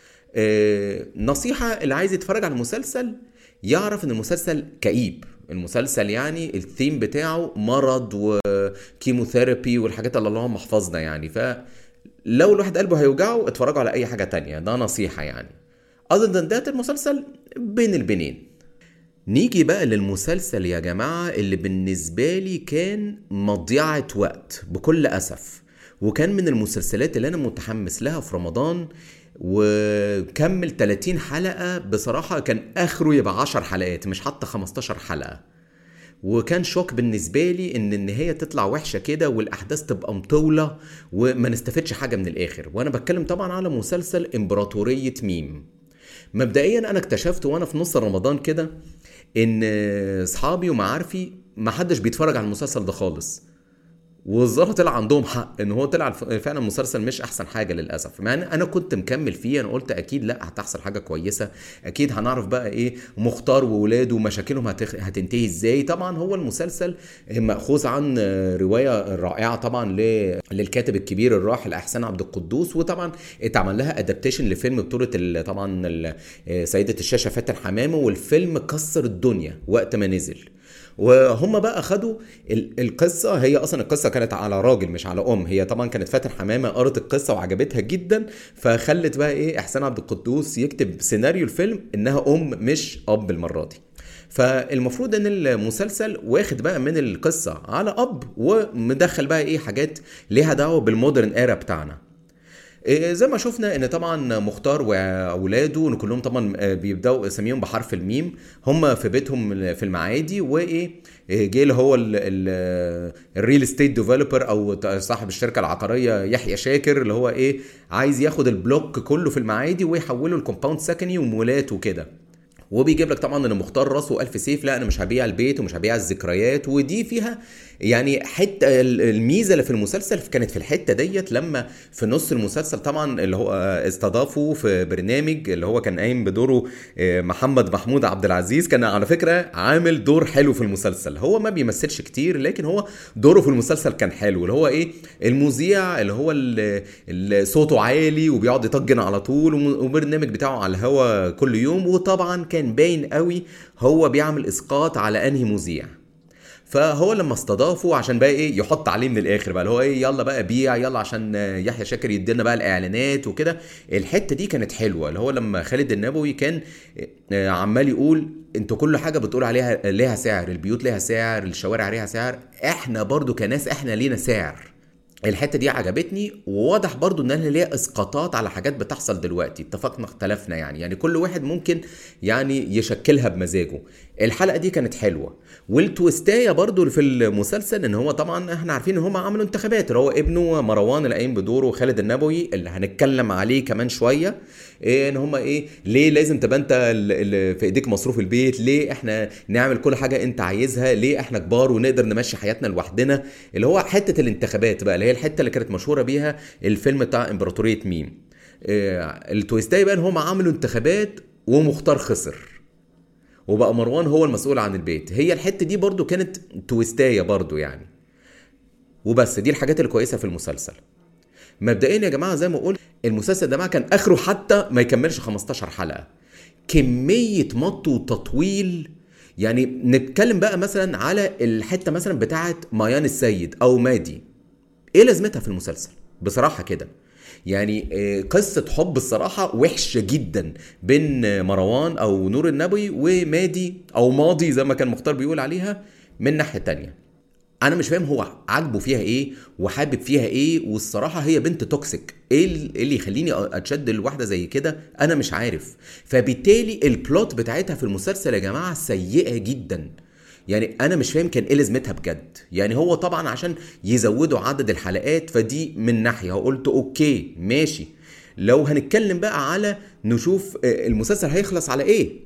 نصيحة اللي عايز يتفرج على المسلسل يعرف ان المسلسل كئيب. المسلسل يعني الثيم بتاعه مرض وكيموثيرابي والحاجات اللي اللهم احفظنا يعني. فلو الواحد قلبه هيوجعه اتفرجوا على اي حاجة تانية، ده نصيحة يعني. other than that المسلسل بين البنين. نيجي بقى للمسلسل يا جماعة اللي بالنسبة لي كان مضيعة وقت بكل أسف، وكان من المسلسلات اللي أنا متحمس لها في رمضان، وكمل 30 حلقة. بصراحة كان آخره يبقى 10 حلقات مش حتى 15 حلقة. وكان شوك بالنسبة لي ان النهاية تطلع وحشة كده، والاحداث تبقى مطولة وما نستفدش حاجة من الاخر. وانا بتكلم طبعا على مسلسل امبراطورية ميم. مبدئيا انا اكتشفت وانا في نص رمضان كده ان اصحابي ومعارفي ما حدش بيتفرج على المسلسل ده خالص. والظاهر طلع عندهم حق، ان هو طلع فعلا المسلسل مش احسن حاجه للاسف. مع ان انا كنت مكمل فيه، انا قلت اكيد لا هتحصل حاجه كويسه، اكيد هنعرف بقى ايه مختار وولاده ومشاكلهم هتنتهي ازاي. طبعا هو المسلسل مأخوذ عن روايه رائعه طبعا للكاتب الكبير الراحل احسان عبد القدوس، وطبعا اتعمل لها ادابتيشن لفيلم بطوله طبعا سيده الشاشه فاتن حمامه، والفيلم كسر الدنيا وقت ما نزل. وهم بقى خدوا القصه، هي اصلا القصه كانت على راجل مش على ام. هي طبعا كانت فاتن حمامه قرت القصه وعجبتها جدا، فخلت بقى ايه احسان عبد القدوس يكتب سيناريو الفيلم انها ام مش اب المره دي. فالمفروض ان المسلسل واخد بقى من القصه على اب، ومدخل بقى ايه حاجات ليها دعوه بالمودرن ايرا بتاعنا. زي ما شفنا ان طبعا مختار واولاده ان كلهم طبعا بيبداوا اساميهم بحرف الميم، هم في بيتهم في المعادي. وايه جه اللي هو الريل استيت ديفلوبر او صاحب الشركه العقاريه يحيى شاكر، اللي هو ايه عايز ياخد البلوك كله في المعادي ويحوله لكومباوند سكني ومولات وكده. وبيجيب لك طبعا ان مختار راسه الف سيف، لا انا مش هبيع البيت ومش هبيع الذكريات. ودي فيها يعني حته الميزه اللي في المسلسل كانت في الحته ديت، لما في نص المسلسل طبعا اللي هو استضافوا في برنامج اللي هو كان قايم بدوره محمد محمود عبد العزيز. كان على فكره عامل دور حلو في المسلسل، هو ما بيمثلش كتير لكن هو دوره في المسلسل كان حلو. اللي هو ايه المذيع اللي هو اللي صوته عالي وبيقعد يطجن على طول، وبرنامج بتاعه على الهوا كل يوم. وطبعا كان باين قوي هو بيعمل اسقاط على انهي مذيع. فهو لما استضافه عشان بقى ايه يحط عليه من الاخر بقى، اللي هو ايه يلا بقى بيع يلا عشان يحيى شاكر يدينا بقى الاعلانات وكده. الحته دي كانت حلوه، اللي هو لما خالد النبوي كان عمال يقول انتوا كل حاجه بتقول عليها ليها سعر، البيوت ليها سعر، الشوارع ليها سعر، احنا برضو كناس احنا لينا سعر. الحته دي عجبتني، وواضح برضو ان انا ليها اسقاطات على حاجات بتحصل دلوقتي، اتفقنا اختلفنا يعني كل واحد ممكن يعني يشكلها بمزاجه. الحلقه دي كانت حلوه. والتويستايه برضو في المسلسل ان هو طبعا احنا عارفين ان هم عملوا انتخابات، اللي هو ابنه مروان اللي قايم بدوره خالد النبوي اللي هنتكلم عليه كمان شويه. إيه ان هم ايه، ليه لازم تبقى انت اللي في ايديك مصروف البيت، ليه احنا نعمل كل حاجه انت عايزها، ليه احنا كبار ونقدر نمشي حياتنا لوحدنا. اللي هو حته الانتخابات بقى، اللي هي الحته اللي كانت مشهوره بيها الفيلم بتاع امبراطوريه ميم. التويستاي بقى ان هم عملوا انتخابات ومختار خسر، وبقى مروان هو المسؤول عن البيت. هي الحته دي برضو كانت تويستايه برضو يعني. وبس دي الحاجات الكويسه في المسلسل. مبدئيا يا جماعه زي ما قلت، المسلسل ده كان اخره حتى ما يكملش 15 حلقه. كميه مط وتطويل. يعني نتكلم بقى مثلا على الحته مثلا بتاعه ميان السيد او مادي، ايه لازمتها في المسلسل بصراحه كده؟ يعني قصه حب الصراحه وحشه جدا بين مروان او نور النبوي ومادي او ماضي زي ما كان مختار بيقول عليها. من ناحيه تانية انا مش فاهم هو عاجبه فيها ايه وحابب فيها ايه، والصراحه هي بنت توكسيك. ايه اللي يخليني اتشد لواحده زي كده؟ انا مش عارف. فبالتالي البلوت بتاعتها في المسلسل يا جماعه سيئه جدا. يعني انا مش فاهم كان ايه لازمتها بجد. يعني هو طبعا عشان يزودوا عدد الحلقات، فدي من ناحيه قلت اوكي ماشي. لو هنتكلم بقى على نشوف المسلسل هيخلص على ايه،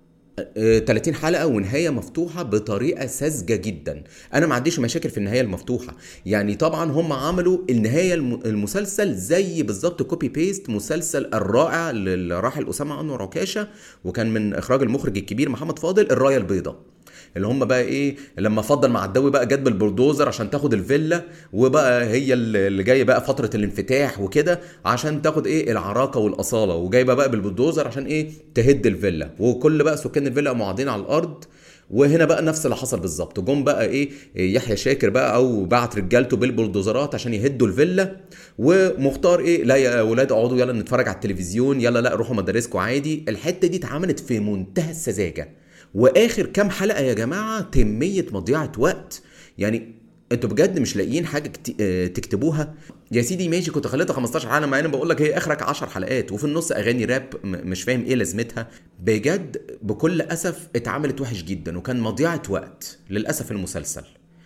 30 حلقة ونهاية مفتوحة بطريقة ساذجة جدا. أنا ما عنديش مشاكل في النهاية المفتوحة. يعني طبعا هم عملوا النهاية المسلسل زي بالظبط كوبي بيست مسلسل الرائع للراحل أسامة أنور عكاشة، وكان من إخراج المخرج الكبير محمد فاضل، الراية البيضاء. اللي هم بقى ايه، لما فضل مع الدوي بقى جت بالبلدوزر عشان تاخد الفيلا، وبقى هي اللي جايه بقى فتره الانفتاح وكده عشان تاخد ايه العراقه والاصاله، وجايبه بقى بالبلدوزر عشان ايه تهد الفيلا، وكل بقى سكان الفيلا قاموا قاعدين على الارض. وهنا بقى نفس اللي حصل بالظبط، جم بقى ايه يحيى شاكر بقى او بعت رجالته بالبلدوزرات عشان يهدوا الفيلا. ومختار ايه، لا يا اولاد اقعدوا يلا نتفرج على التلفزيون، يلا لا روحوا مدارسكم عادي. الحته دي اتعملت في منتهى السذاجه. واخر كام حلقه يا جماعه كميه مضيعه وقت. يعني انتوا بجد مش لاقيين حاجه تكتبوها؟ يا سيدي ماشي كنت خليتها 15 حلقه، مع انا بقول لك هي اخرك 10 حلقات وفي النص اغاني راب مش فاهم ايه لازمتها. بجد بكل اسف اتعملت وحش جدا وكان مضيعه وقت للاسف المسلسل.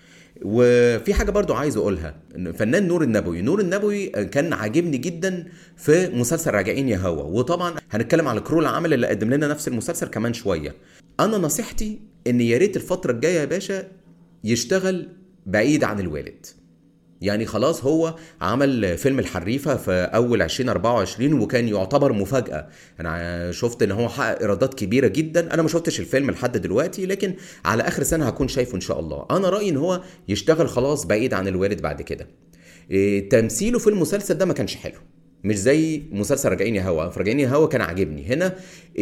وفي حاجه برضو عايز اقولها، فنان نور النبوي كان عاجبني جدا في مسلسل راجعين يا هوا. وطبعا هنتكلم على كرو العمل اللي قدم لنا نفس المسلسل كمان شويه. انا نصيحتي ان يا ريت الفتره الجايه يا باشا يشتغل بعيد عن الوالد. يعني خلاص هو عمل فيلم الحريفة في أول 2024 وكان يعتبر مفاجأة. أنا شفت إن هو حقق إيرادات كبيرة جدا. أنا ما شفتش الفيلم لحد دلوقتي، لكن على آخر سنة هكون شايفه إن شاء الله. أنا رأيي إن هو يشتغل خلاص بعيد عن الوالد بعد كده. تمثيله في المسلسل ده ما كانش حلو، مش زي مسلسل راجعين يا هوا. في راجعين يا هوا كان عاجبني. هنا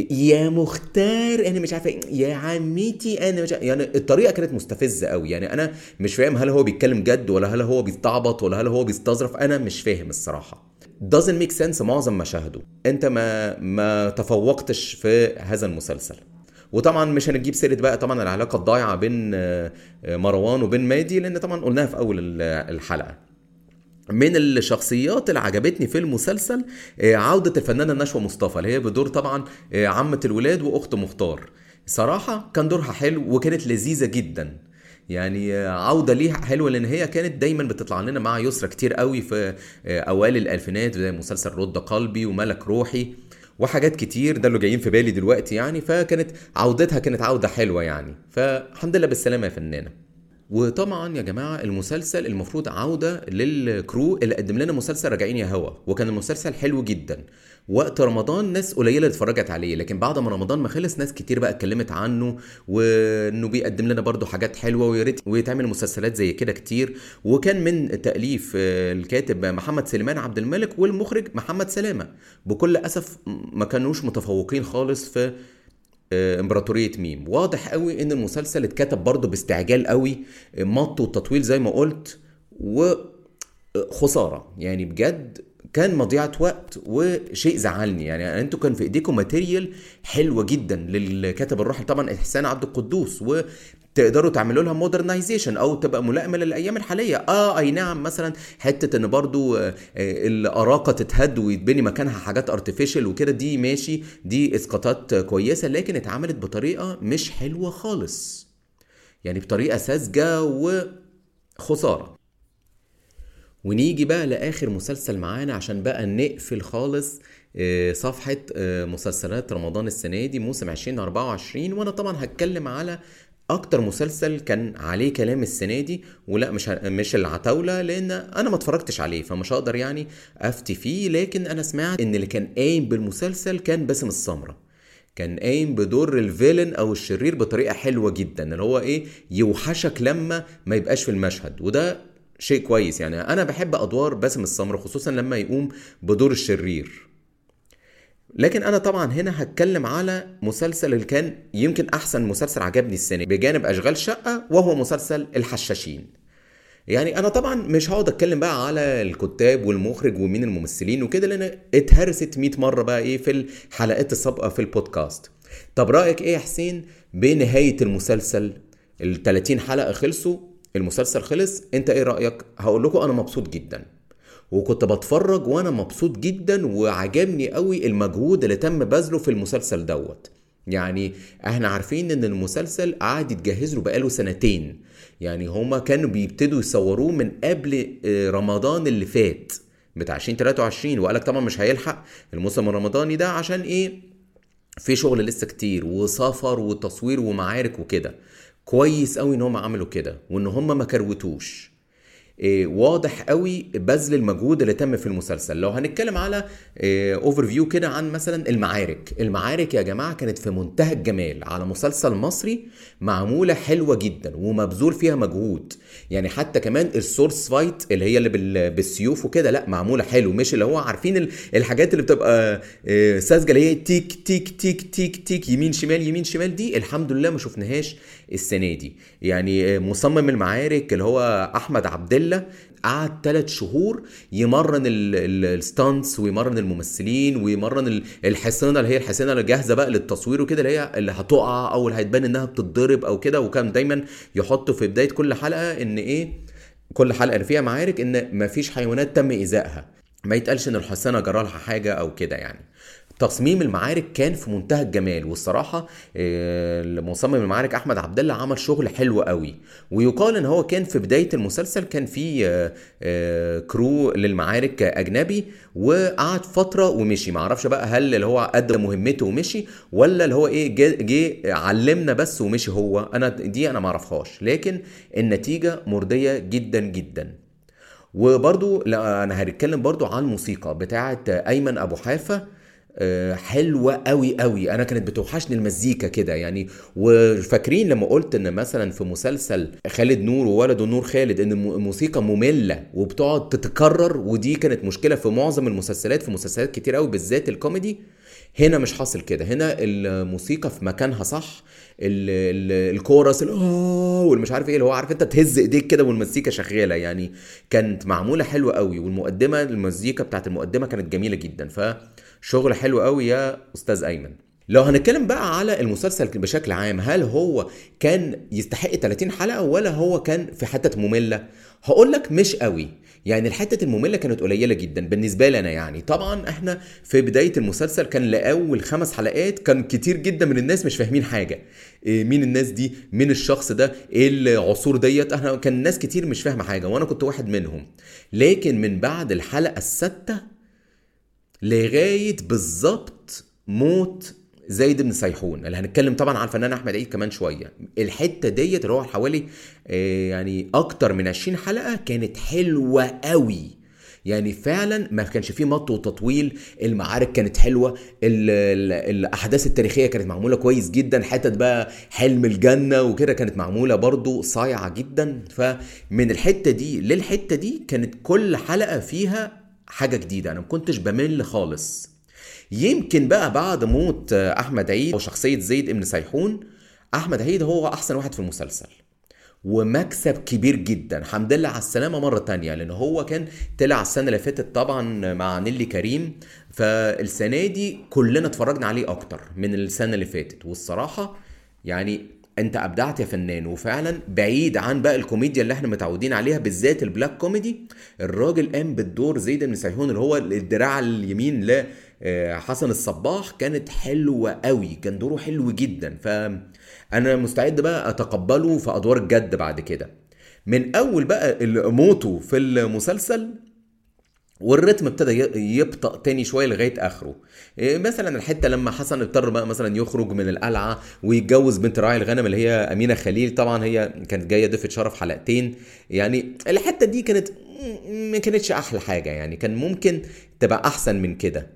يا مختار انا مش عارفه يا عمتي انا مش عارفة. يعني الطريقه كانت مستفزه قوي. يعني انا مش فاهم هل هو بيتكلم جد ولا هل هو بيستعبط ولا هل هو بيستظرف. انا مش فاهم الصراحه. doesn't make sense معظم مشاهده. انت ما تفوقتش في هذا المسلسل. وطبعا مش هنجيب سيره بقى طبعا العلاقه الضايعه بين مروان وبين مادي، لان طبعا قلناها في اول الحلقه. من الشخصيات اللي عجبتني في المسلسل عودة الفنانة نشوى مصطفى، اللي هي بدور طبعا عمة الولاد وأخت مختار. صراحة كان دورها حلو وكانت لذيذة جدا. يعني عودة ليها حلوة، لأن هي كانت دايما بتطلع لنا مع يسرا كتير قوي في أوائل الألفينات، زي مسلسل رد قلبي وملك روحي وحاجات كتير، ده اللي جايين في بالي دلوقتي يعني. فكانت عودتها كانت عودة حلوة يعني. فالحمد لله بالسلامة يا فنانة. وطبعا يا جماعه المسلسل المفروض عوده للكرو اللي قدم لنا مسلسل راجعين يا هوا، وكان المسلسل حلو جدا. وقت رمضان ناس قليله اللي اتفرجت عليه، لكن بعد ما رمضان ما خلص ناس كتير بقى اتكلمت عنه، وانه بيقدم لنا برضو حاجات حلوه، ويا ريت ويتعمل مسلسلات زي كده كتير. وكان من تاليف الكاتب محمد سليمان عبد الملك والمخرج محمد سلامه. بكل اسف ما كانوش متفوقين خالص في امبراطورية ميم. واضح قوي ان المسلسل اتكتب برضه باستعجال قوي، مط وتطويل زي ما قلت، وخسارة يعني بجد. كان مضيعة وقت وشيء زعلني. يعني انتوا كان في ايديكم ماتيريال حلوة جدا للكاتب الراحل طبعا احسان عبد القدوس، تقدروا تعملوا لها مودرنايزيشن او تبقى ملائمه للايام الحاليه. اي نعم، مثلا حته ان برضو الاراقه تتهد ويتبني مكانها حاجات ارتفيشال وكده، دي ماشي، دي اسقاطات كويسه، لكن اتعملت بطريقه مش حلوه خالص، يعني بطريقه ساذجه وخساره. ونيجي بقى لاخر مسلسل معانا عشان بقى نقفل خالص صفحة مسلسلات رمضان السنة دي موسم 2024. وانا طبعا هتكلم على اكتر مسلسل كان عليه كلام السنة دي، ولا مش العتاولة، لان انا ما اتفرجتش عليه فمش هقدر يعني افتي فيه، لكن انا سمعت ان اللي كان قايم بالمسلسل كان باسم السمرة. كان قايم بدور الفيلن او الشرير بطريقة حلوة جدا، اللي هو ايه، يوحشك لما ما يبقاش في المشهد، وده شيء كويس. يعني انا بحب ادوار باسم السمرة خصوصا لما يقوم بدور الشرير. لكن انا طبعا هنا هتكلم على مسلسل اللي كان يمكن احسن مسلسل عجبني السنه بجانب اشغال شقه، وهو مسلسل الحشاشين. يعني انا طبعا مش هقعد اتكلم بقى على الكتاب والمخرج ومين الممثلين وكده، لان اتهرست 100 مره بقى ايه في الحلقات السابقه في البودكاست. طب رايك ايه يا حسين بنهايه المسلسل؟ ال 30 حلقه خلصوا، المسلسل خلص، انت ايه رايك؟ هقول لكم انا مبسوط جدا، وكنت بتفرج وانا مبسوط جدا، وعجبني قوي المجهود اللي تم بذله في المسلسل دوت. يعني احنا عارفين ان المسلسل قعد يتجهز له بقاله سنتين، يعني هما كانوا بيبتدوا يصوروه من قبل رمضان اللي فات بتاع 2023، وقالك طبعا مش هيلحق الموسم الرمضاني ده عشان ايه، في شغل لسه كتير وسفر وتصوير ومعارك وكده. كويس قوي ان هم عملوا كده وان هم ما كروتوش. واضح قوي بذل المجهود اللي تم في المسلسل. لو هنتكلم على اوفر فيو كده عن مثلا المعارك يا جماعه كانت في منتهى الجمال على مسلسل مصري، معموله حلوه جدا ومبذول فيها مجهود. يعني حتى كمان السورس فايت اللي هي اللي بالسيوف وكده، لا معموله حلو، مش اللي هو عارفين الحاجات اللي بتبقى ساذجه اللي هي تيك تيك تيك تيك تيك يمين شمال يمين شمال، دي الحمد لله ما شفناهاش السنه دي. يعني مصمم المعارك اللي هو احمد عبد الله قعد 3 شهور يمرن الستانتس ويمرن الممثلين ويمرن الحصانه اللي هي الحصانه اللي جاهزه بقى للتصوير وكده، اللي هي اللي هتقع او اللي هيتبان انها بتتضرب او كده. وكان دايما يحطوا في بدايه كل حلقه ان ايه، كل حلقه اللي فيها معارك ان مفيش حيوانات تم ايذائها، ما يتقالش ان الحصانه جرى لها حاجه او كده. يعني تصميم المعارك كان في منتهى الجمال، والصراحه المصمم المعارك احمد عبد الله عمل شغل حلو قوي. ويقال ان هو كان في بدايه المسلسل كان في كرو للمعارك اجنبي، وقعد فتره ومشي، ما اعرفش بقى هل اللي هو قد مهمته ومشي، ولا اللي هو ايه جه علمنا بس ومشي هو. انا ما اعرفهاش، لكن النتيجه مرضيه جدا جدا. وبرضو انا هنتكلم برضو عن الموسيقى بتاعه ايمن ابو حافه. حلوة قوي قوي، انا كانت بتوحشني المزيكا كده يعني. وفاكرين لما قلت ان مثلا في مسلسل خالد نور وولده نور خالد ان الموسيقى مملة وبتقعد تتكرر، ودي كانت مشكلة في معظم المسلسلات، في مسلسلات كتير قوي بالذات الكوميدي. هنا مش حاصل كده، هنا الموسيقى في مكانها صح، الكورس والمش عارف ايه اللي هو عارف انت تهز ايديك كده والمزيكا شغاله، يعني كانت معموله حلوه قوي. والمقدمه، المزيكا بتاعت المقدمه كانت جميله جدا، فشغل حلو قوي يا استاذ ايمن. لو هنتكلم بقى على المسلسل بشكل عام، هل هو كان يستحق 30 حلقة ولا هو كان في حتة مملة؟ هقول لك مش قوي، يعني الحتة المملة كانت قليلة جدا بالنسبة لنا. يعني طبعا احنا في بداية المسلسل كان لأول 5 حلقات كان كتير جدا من الناس مش فاهمين حاجة. مين الناس دي؟ مين الشخص ده؟ ايه العصور ديت؟ احنا كان ناس كتير مش فاهمة حاجة وانا كنت واحد منهم. لكن من بعد الحلقة السادسة لغاية بالظبط موت زايد بن سيحون، اللي هنتكلم طبعا على الفنان احمد عيد كمان شويه، الحته ديت اللي هو حوالي يعني اكتر من 20 حلقه كانت حلوه قوي. يعني فعلا ما كانش فيه مط وتطويل، المعارك كانت حلوه، الاحداث التاريخيه كانت معموله كويس جدا، حتت بقى حلم الجنه وكده كانت معموله برضو صايعه جدا. فمن الحته دي للحته دي كانت كل حلقه فيها حاجه جديده، انا ما كنتش بمل خالص. يمكن بقى بعد موت احمد عيد وشخصيه زيد ابن سيحون، احمد عيد هو احسن واحد في المسلسل، ومكسب كبير جدا. الحمد لله على السلامه مره تانية، لان هو كان طلع السنه اللي فاتت طبعا مع نيلي كريم، فالسنه دي كلنا اتفرجنا عليه اكتر من السنه اللي فاتت. والصراحه يعني انت ابدعت يا فنان. وفعلا بعيد عن بقى الكوميديا اللي احنا متعودين عليها بالذات البلاك كوميدي، الراجل قام بالدور زيد بن سيهون اللي هو الدراع اليمين ل حسن الصباح. كانت حلوة قوي، كان دوره حلو جدا، فانا مستعد بقى اتقبله في ادوار الجد بعد كده. من اول بقى موته في المسلسل والريتم ابتدى يبطأ تاني شويه لغايه اخره. مثلا الحته لما حسن اضطر بقى مثلا يخرج من القلعه ويتجوز بنت راعي الغنم اللي هي امينه خليل، طبعا هي كانت جايه ضيفه شرف حلقتين. يعني الحته دي كانت ما كانتش احلى حاجه، يعني كان ممكن تبقى احسن من كده.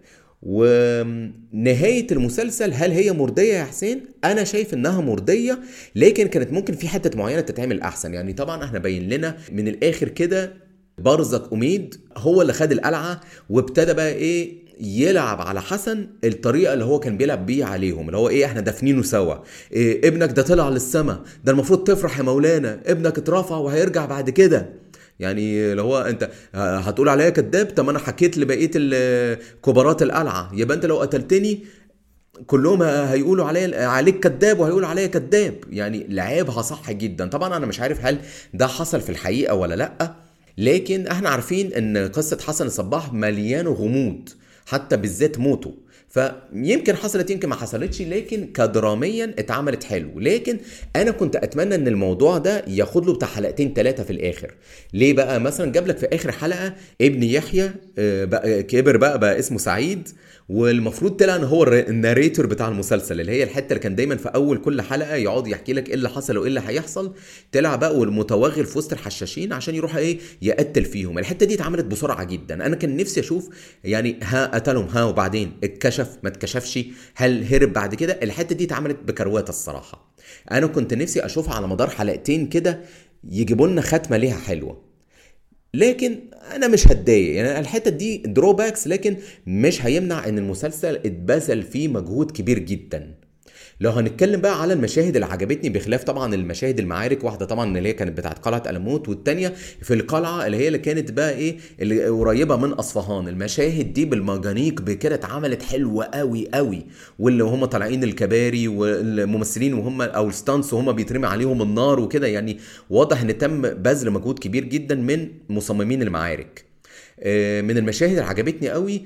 ونهاية المسلسل هل هي مرضية يا حسين؟ أنا شايف إنها مرضية، لكن كانت ممكن في حتة معينة تتعمل أحسن. يعني طبعا احنا باين لنا من الآخر كده برزق أميد هو اللي خد القلعة وابتدى بقى إيه يلعب على حسن الطريقة اللي هو كان بيلعب بيه عليهم، اللي هو ايه احنا دافنينه سوا، إيه ابنك ده طلع للسما، ده المفروض تفرح يا مولانا، ابنك اترفع وهيرجع بعد كده. يعني اللي هو انت هتقول عليا كذاب؟ طب انا حكيت لبقيه كبارات القلعه، يبقى انت لو قتلتني كلهم هيقولوا عليا عليك كذاب وهيقولوا عليا كذاب. يعني لعبها صح جدا. طبعا انا مش عارف هل ده حصل في الحقيقه ولا لا، لكن احنا عارفين ان قصه حسن الصباح مليانه غموض حتى بالذات موته. فيمكن حصلت يمكن ما حصلتش، لكن كدراميا اتعملت حلو. لكن انا كنت اتمنى ان الموضوع ده ياخد له بتاع حلقتين ثلاثه في الاخر. ليه بقى؟ مثلا جاب لك في اخر حلقه ابن يحيى بقى كبر بقى اسمه سعيد، والمفروض طلع ان هو الناريتور بتاع المسلسل، اللي هي الحته اللي كان دايما في اول كل حلقه يقعد يحكي لك ايه اللي حصل وايه اللي هيحصل. طلع بقى والمتوغل في وسط الحشاشين عشان يروح ايه يقتل فيهم. الحته دي اتعملت بسرعه جدا. انا كان نفسي اشوف يعني ها قتلهم ها وبعدين اتكشف ما اتكشفش، هل هرب بعد كده. الحته دي اتعملت بكروته الصراحه. انا كنت نفسي اشوفها على مدار حلقتين كده يجيبوا لنا ختمه ليها حلوه. لكن انا مش هتضايق، يعني الحته دي دروباكس، لكن مش هيمنع ان المسلسل اتبذل فيه مجهود كبير جدا. لو هنتكلم بقى على المشاهد اللي عجبتني بخلاف طبعا المشاهد المعارك، واحده طبعا اللي هي كانت بتاعت قلعه الموت، والتانيه في القلعه اللي هي اللي كانت بقى ايه اللي قريبه من اصفهان. المشاهد دي بالمجانيق بكده اتعملت حلوه قوي قوي، واللي هم طالعين الكباري والممثلين وهم او الستانس وهم بيترمي عليهم النار وكده، يعني واضح ان تم بذل مجهود كبير جدا من مصممين المعارك. من المشاهد اللي عجبتني قوي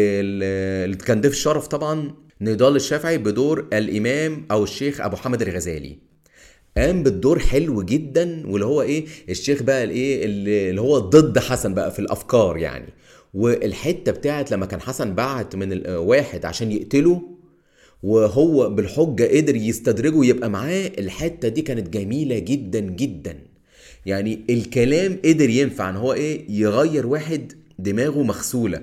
اللي كان ضيف الشرف طبعا نضال الشافعي بدور الامام او الشيخ ابو حامد الغزالي. قام بالدور حلو جدا، واللي هو ايه الشيخ بقى الايه اللي هو ضد حسن بقى في الافكار يعني. والحته بتاعت لما كان حسن بعت من الواحد عشان يقتله وهو بالحجه قدر يستدرجه يبقى معاه، الحته دي كانت جميله جدا جدا. يعني الكلام قدر ينفع ان هو ايه يغير واحد دماغه مغسوله،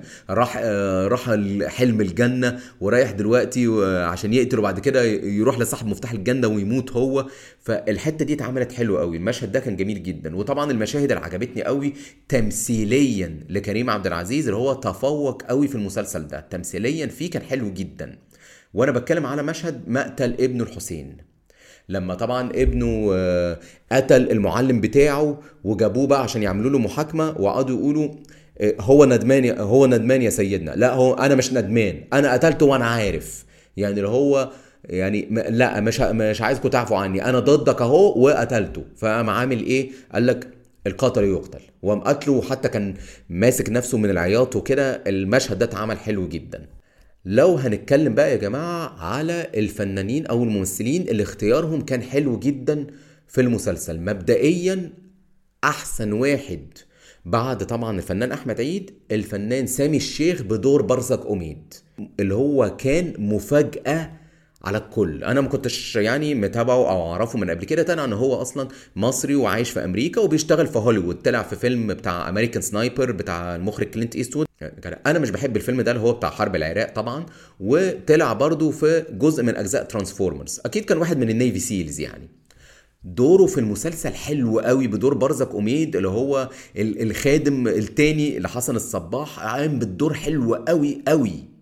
راح حلم الجنه ورايح دلوقتي عشان يقتل، وبعد كده يروح لصاحب مفتاح الجنه ويموت هو. فالحته دي اتعملت حلوه قوي، المشهد ده كان جميل جدا. وطبعا المشاهد اللي عجبتني قوي تمثيليا لكريم عبد العزيز، اللي هو تفوق قوي في المسلسل ده تمثيليا فيه كان حلو جدا. وانا بتكلم على مشهد مقتل ابن الحسين، لما طبعا ابنه قتل المعلم بتاعه وجابوه بقى عشان يعملوا له محاكمه، وقعدوا يقولوا هو ندمان، هو ندمان يا سيدنا. لا هو انا مش ندمان، انا قتلته وانا عارف. يعني اللي هو يعني لا مش عايزكم تعفوا عني، انا ضدك اهو وقتلته. فقام عامل ايه؟ قال لك القاتل يقتل، وقام قتله، وحتى كان ماسك نفسه من العياط وكده. المشهد ده اتعمل حلو جدا. لو هنتكلم بقى يا جماعة على الفنانين او الممثلين اللي اختيارهم كان حلو جدا في المسلسل، مبدئيا احسن واحد بعد طبعا الفنان احمد عيد الفنان سامي الشيخ بدور برزق اميد، اللي هو كان مفاجأة على الكل. انا ما كنتش يعني متابعه او اعرفه من قبل كده. طلع ان هو اصلا مصري وعايش في امريكا وبيشتغل في هوليوود. طلع في فيلم بتاع امريكان سنايبر بتاع المخرج كلينت ايستوود، انا مش بحب الفيلم ده اللي هو بتاع حرب العراق طبعا. وطلع برضو في جزء من اجزاء ترانسفورمرز، اكيد كان واحد من النيفي سيلز يعني. دوره في المسلسل حلو قوي بدور برزق اميد، اللي هو الخادم التاني لحسن الصباح. قام بالدور حلو قوي قوي.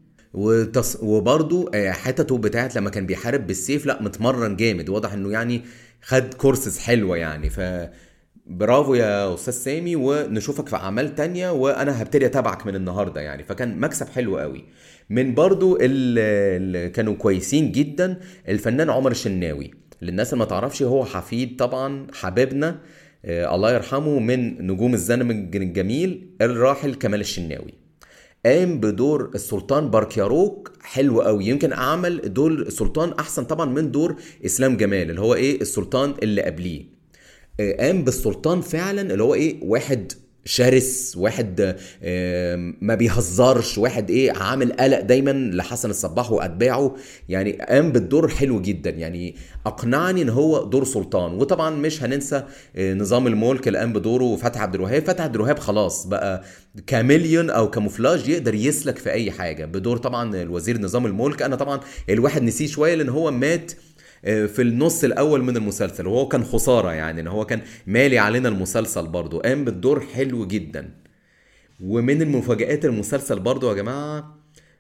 وبرضو حتته بتاعت لما كان بيحارب بالسيف، لا متمرن جامد، واضح انه يعني خد كورسز حلوة يعني. برافو يا استاذ سامي، ونشوفك في اعمال تانية، وانا هبتدي اتابعك من النهاردة يعني. فكان مكسب حلو قوي. من برضو اللي كانوا كويسين جدا الفنان عمر الشناوي. للناس اللي ما تعرفش، هو حفيد طبعا حبيبنا الله يرحمه من نجوم الزمن الجميل الراحل كمال الشناوي. قام بدور السلطان باركياروك حلو قوي، يمكن عمل دور السلطان احسن طبعا من دور اسلام جمال اللي هو ايه السلطان اللي قبليه. قام بالسلطان فعلا اللي هو ايه واحد شرس، واحد ما بيهزرش، واحد ايه عامل قلق دايما لحسن الصباح واتباعه. يعني قام بالدور حلو جدا، يعني اقنعني ان هو دور سلطان. وطبعا مش هننسى نظام الملك اللي قام بدوره فتحي عبد الوهاب. فتحي عبد الوهاب خلاص بقى كاميليون او كاموفلاج، يقدر يسلك في اي حاجه بدور طبعا الوزير نظام الملك. انا طبعا الواحد نسيه شويه لان هو مات في النص الاول من المسلسل، وهو كان خساره يعني ان هو كان مالي علينا المسلسل. برضو قام بالدور حلو جدا. ومن المفاجآت المسلسل برضو يا جماعه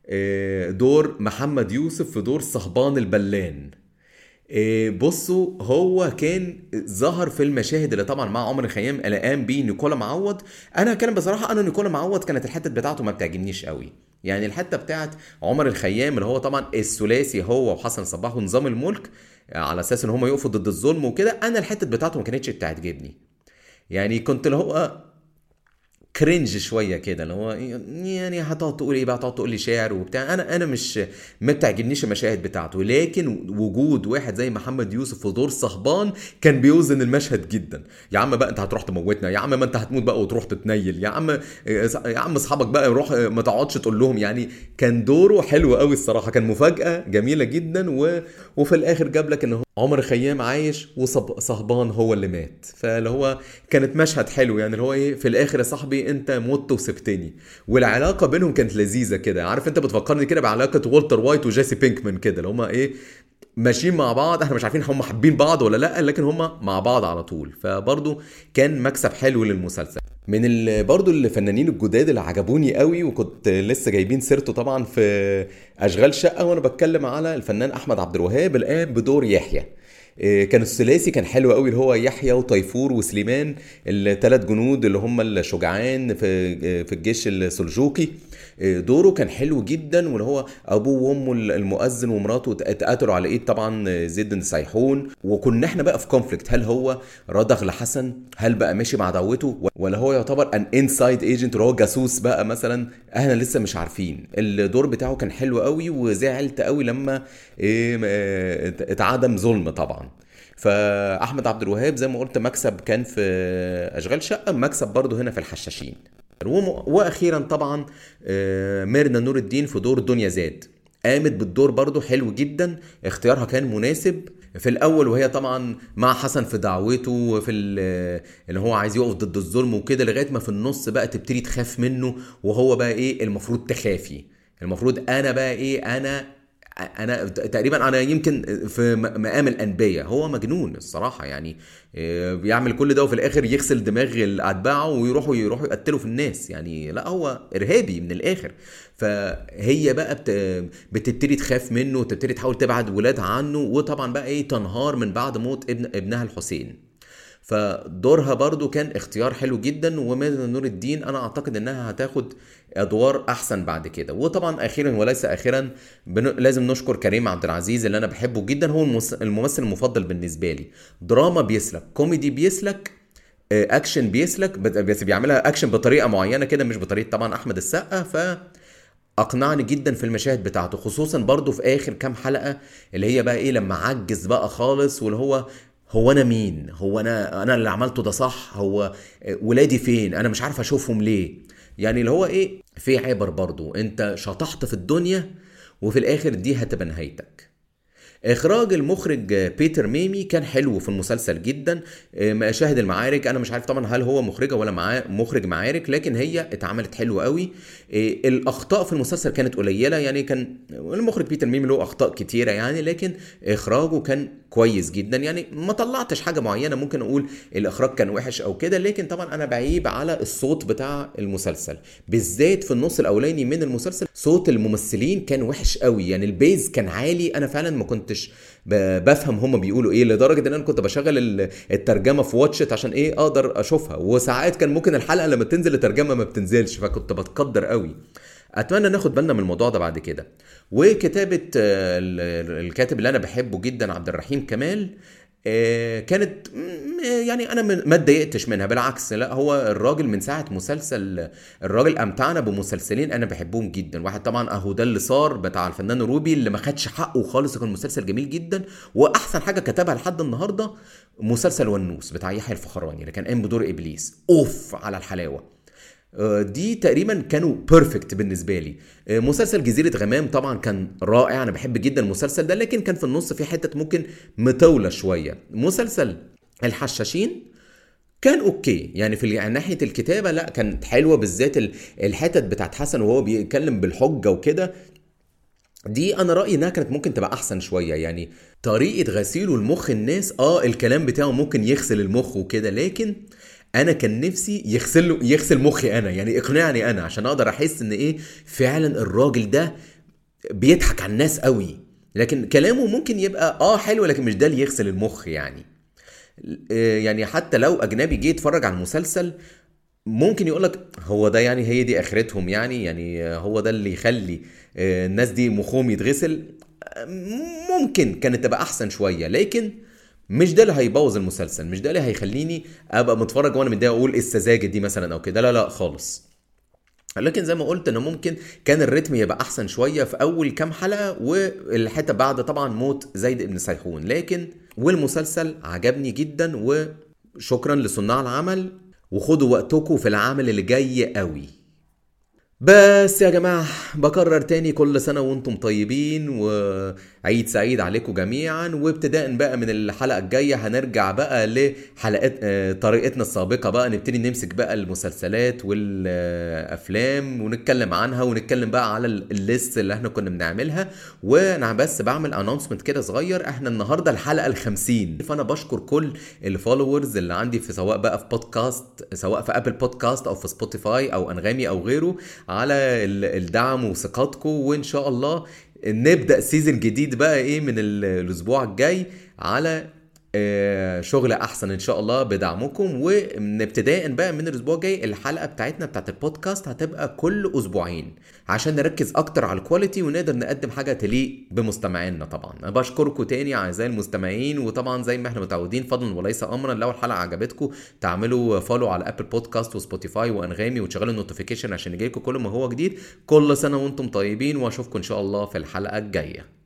دور محمد يوسف في دور صهبان البلان. بصوا هو كان ظهر في المشاهد اللي طبعا مع عمر الخيام اللي قام بيه نيكولا معوض. انا كان بصراحه انا نيكولا معوض كانت الحته بتاعته ما بتعجبنيش قوي، يعني الحته بتاعت عمر الخيام اللي هو طبعا الثلاثي هو وحسن صباح ونظام الملك على اساس ان هم يقفوا ضد الظلم وكده، انا الحته بتاعته ما كانتش بتعجبني. يعني كنت اللي هو كرنج شويه كده اللي هو يعني هتقعد تقول ايه بقى، هتقعد تقول لي شعر وبتاع. انا مش ما بتعجبنيش المشاهد بتاعته، لكن وجود واحد زي محمد يوسف في دور صهبان كان بيوزن المشهد جدا. يا عم بقى انت هتروح تموتنا، يا عم ما انت هتموت بقى وتروح تتنيل، يا عم اصحابك بقى روح ما تقعدش تقول لهم. يعني كان دوره حلو قوي الصراحه، كان مفاجاه جميله جدا. وفي الاخر جاب لك ان هو عمر خيام عايش وصهبان هو اللي مات، فاللي هو كانت مشهد حلو يعني اللي هو ايه في الاخر يا صاحبي انت مت وسبتني. والعلاقه بينهم كانت لذيذه كده، عارف انت بتفكرني كده بعلاقه والتر وايت وجيسي بينكمان كده اللي هما ايه ماشيين مع بعض، احنا مش عارفين هم حابين بعض ولا لا، لكن هم مع بعض على طول. فبرضو كان مكسب حلو للمسلسل. من برضو الفنانين الجداد اللي عجبوني قوي وكنت لسه جايبين سيرته طبعا في اشغال شقه، وانا بتكلم على الفنان احمد عبد الوهاب الان بدور يحيى. كان الثلاثي كان حلو قوي اللي هو يحيى وطيفور وسليمان، الثلاث جنود اللي هم الشجعان في الجيش السلجوقي. دوره كان حلو جدا، واللي هو ابوه وامه المؤذن ومراته اتقتلوا على ايد طبعا زيد بن سيحون. وكنا احنا بقى في كونفليكت، هل هو رضخ لحسن، هل بقى ماشي مع دعوته، ولا هو يعتبر ان انسايد ايجنت اللي هو جاسوس بقى مثلا، احنا لسه مش عارفين. الدور بتاعه كان حلو قوي، وزعلت قوي لما اتعدم ظلم طبعا. فاحمد عبد الوهاب زي ما قلت مكسب كان في اشغال شقه، مكسب برضه هنا في الحشاشين. واخيرا طبعا ميرنا نور الدين في دور دنيا زاد، قامت بالدور برضو حلو جدا، اختيارها كان مناسب. في الاول وهي طبعا مع حسن في دعوته في اللي هو عايز يقف ضد الظلم وكده، لغايه ما في النص بقى تبتدي تخاف منه، وهو بقى ايه المفروض تخافي، المفروض انا بقى ايه انا تقريبا انا يمكن في مقام الانبياء. هو مجنون الصراحه يعني، بيعمل كل ده وفي الاخر يغسل دماغ اتباعه ويروحوا يقتلوا في الناس. يعني لا هو ارهابي من الاخر. فهي بقى بتبتدي تخاف منه وتبتدي تحاول تبعد ولادها عنه، وطبعا بقى ايه تنهار من بعد موت ابنها الحسين. فدورها برضو كان اختيار حلو جدا. وميرنا نور الدين انا اعتقد انها هتاخد ادوار احسن بعد كده. وطبعا اخيرا وليس اخيرا لازم نشكر كريم عبد العزيز اللي انا بحبه جدا، هو الممثل المفضل بالنسبه لي. دراما بيسلك، كوميدي بيسلك، اكشن بيسلك، بس بيعملها اكشن بطريقه معينه كده مش بطريقه طبعا احمد السقا. اقنعني جدا في المشاهد بتاعته، خصوصا برضو في اخر كام حلقه اللي هي بقى ايه لما عجز بقى خالص، واللي هو انا مين، هو انا اللي عملته ده صح، هو ولادي فين، انا مش عارف اشوفهم ليه. يعني اللي هو ايه في عبر برضو، انت شطحت في الدنيا وفي الاخر دي هتبقى نهايتك. اخراج المخرج بيتر ميمي كان حلو في المسلسل جدا. مشاهد المعارك انا مش عارف طبعا هل هو مخرجه ولا مخرج معارك، لكن هي اتعملت حلوه قوي. الاخطاء في المسلسل كانت قليله، يعني كان المخرج بيتر ميمي له اخطاء كتيره يعني، لكن اخراجه كان كويس جدا. يعني ما طلعتش حاجه معينه ممكن اقول الاخراج كان وحش او كده، لكن طبعا انا بعيب على الصوت بتاع المسلسل بالذات في النص الاولاني من المسلسل. صوت الممثلين كان وحش قوي، يعني البيز كان عالي، انا فعلا ما كنتش بفهم هما بيقولوا ايه، لدرجه ان انا كنت بشغل الترجمه في واتشت عشان ايه اقدر اشوفها، وساعات كان ممكن الحلقه لما تنزل الترجمه ما بتنزلش، فكنت بتقدر قوي. اتمنى ناخد بالنا من الموضوع ده بعد كده. وكتابة الكاتب اللي انا بحبه جدا عبد الرحيم كمال، كانت يعني انا ما اتضايقتش منها، بالعكس. لا، هو الراجل من ساعه مسلسل، الراجل امتعنا بمسلسلين انا بحبهم جدا. واحد طبعا اهو ده اللي صار بتاع الفنان روبي، اللي ما خدش حقه خالص، كان مسلسل جميل جدا. واحسن حاجه كتبها لحد النهارده مسلسل ونوس بتاع يحيى الفخراني اللي كان قايم بدور ابليس، اوف على الحلاوه. دي تقريبا كانوا بيرفكت بالنسبه لي. مسلسل جزيره غمام طبعا كان رائع، انا بحب جدا المسلسل ده، لكن كان في النص في حته ممكن مطوله شويه. مسلسل الحشاشين كان اوكي يعني في ناحيه الكتابه، لا كانت حلوه، بالذات الحتت بتاعت حسن وهو بيتكلم بالحجه وكده. دي انا رايي انها كانت ممكن تبقى احسن شويه. يعني طريقه غسيله المخ الناس، الكلام بتاعه ممكن يغسل المخ وكده، لكن انا كان نفسي يغسل مخي انا، يعني اقنعني انا عشان اقدر احس ان ايه فعلا الراجل ده بيضحك على الناس قوي. لكن كلامه ممكن يبقى حلو، لكن مش ده اللي يغسل المخ يعني. يعني حتى لو اجنبي جه يتفرج على المسلسل ممكن يقولك هو ده يعني هي دي اخرتهم، يعني هو ده اللي يخلي الناس دي مخهم يتغسل. ممكن كانت تبقى احسن شوية، لكن مش ده اللي هيبوظ المسلسل، مش ده اللي هيخليني ابقى متفرج وانا متضايق اقول ايه السذاجة دي مثلا او كده، لا لا خالص. لكن زي ما قلت انه ممكن كان الريتم يبقى احسن شوية في اول كام حلقة، والحتة بعد طبعا موت زيد بن سيحون. لكن والمسلسل عجبني جدا، وشكرا لصناع العمل، وخدوا وقتكم في العمل اللي جاي قوي. بس يا جماعة بكرر تاني، كل سنة وانتم طيبين، وعيد سعيد عليكم جميعا. وابتداء بقى من الحلقة الجاية هنرجع بقى لحلقات طريقتنا السابقة، بقى نبتدي نمسك بقى المسلسلات والأفلام ونتكلم عنها، ونتكلم بقى على الليست اللي احنا كنا بنعملها. وانا بس بعمل انونسمنت كده صغير، احنا النهاردة الحلقة ال50، فانا بشكر كل الفولورز اللي عندي في سواء بقى في بودكاست، سواء في ابل بودكاست او في سبوتيفاي او انغامي او غيره، على الدعم وثقتكم. وان شاء الله نبدأ سيزن جديد بقى من الاسبوع الجاي على شغل احسن ان شاء الله بدعمكم. وابتداء بقى من الاسبوع الجاي الحلقة بتاعتنا بتاعت البودكاست هتبقى كل اسبوعين، عشان نركز اكتر على الكواليتي ونقدر نقدم حاجة تليق بمستمعينا. طبعا انا بشكركم تاني اعزائي المستمعين، وطبعا زي ما احنا متعودين فضلا وليس امرا، لو الحلقة عجبتكم تعملوا فولو على ابل بودكاست وسبوتيفاي وانغامي، وتشغلوا النوتيفيكيشن عشان يجيلكم كل ما هو جديد. كل سنة وانتم طيبين، واشوفكم ان شاء الله في الحلقة الجاية.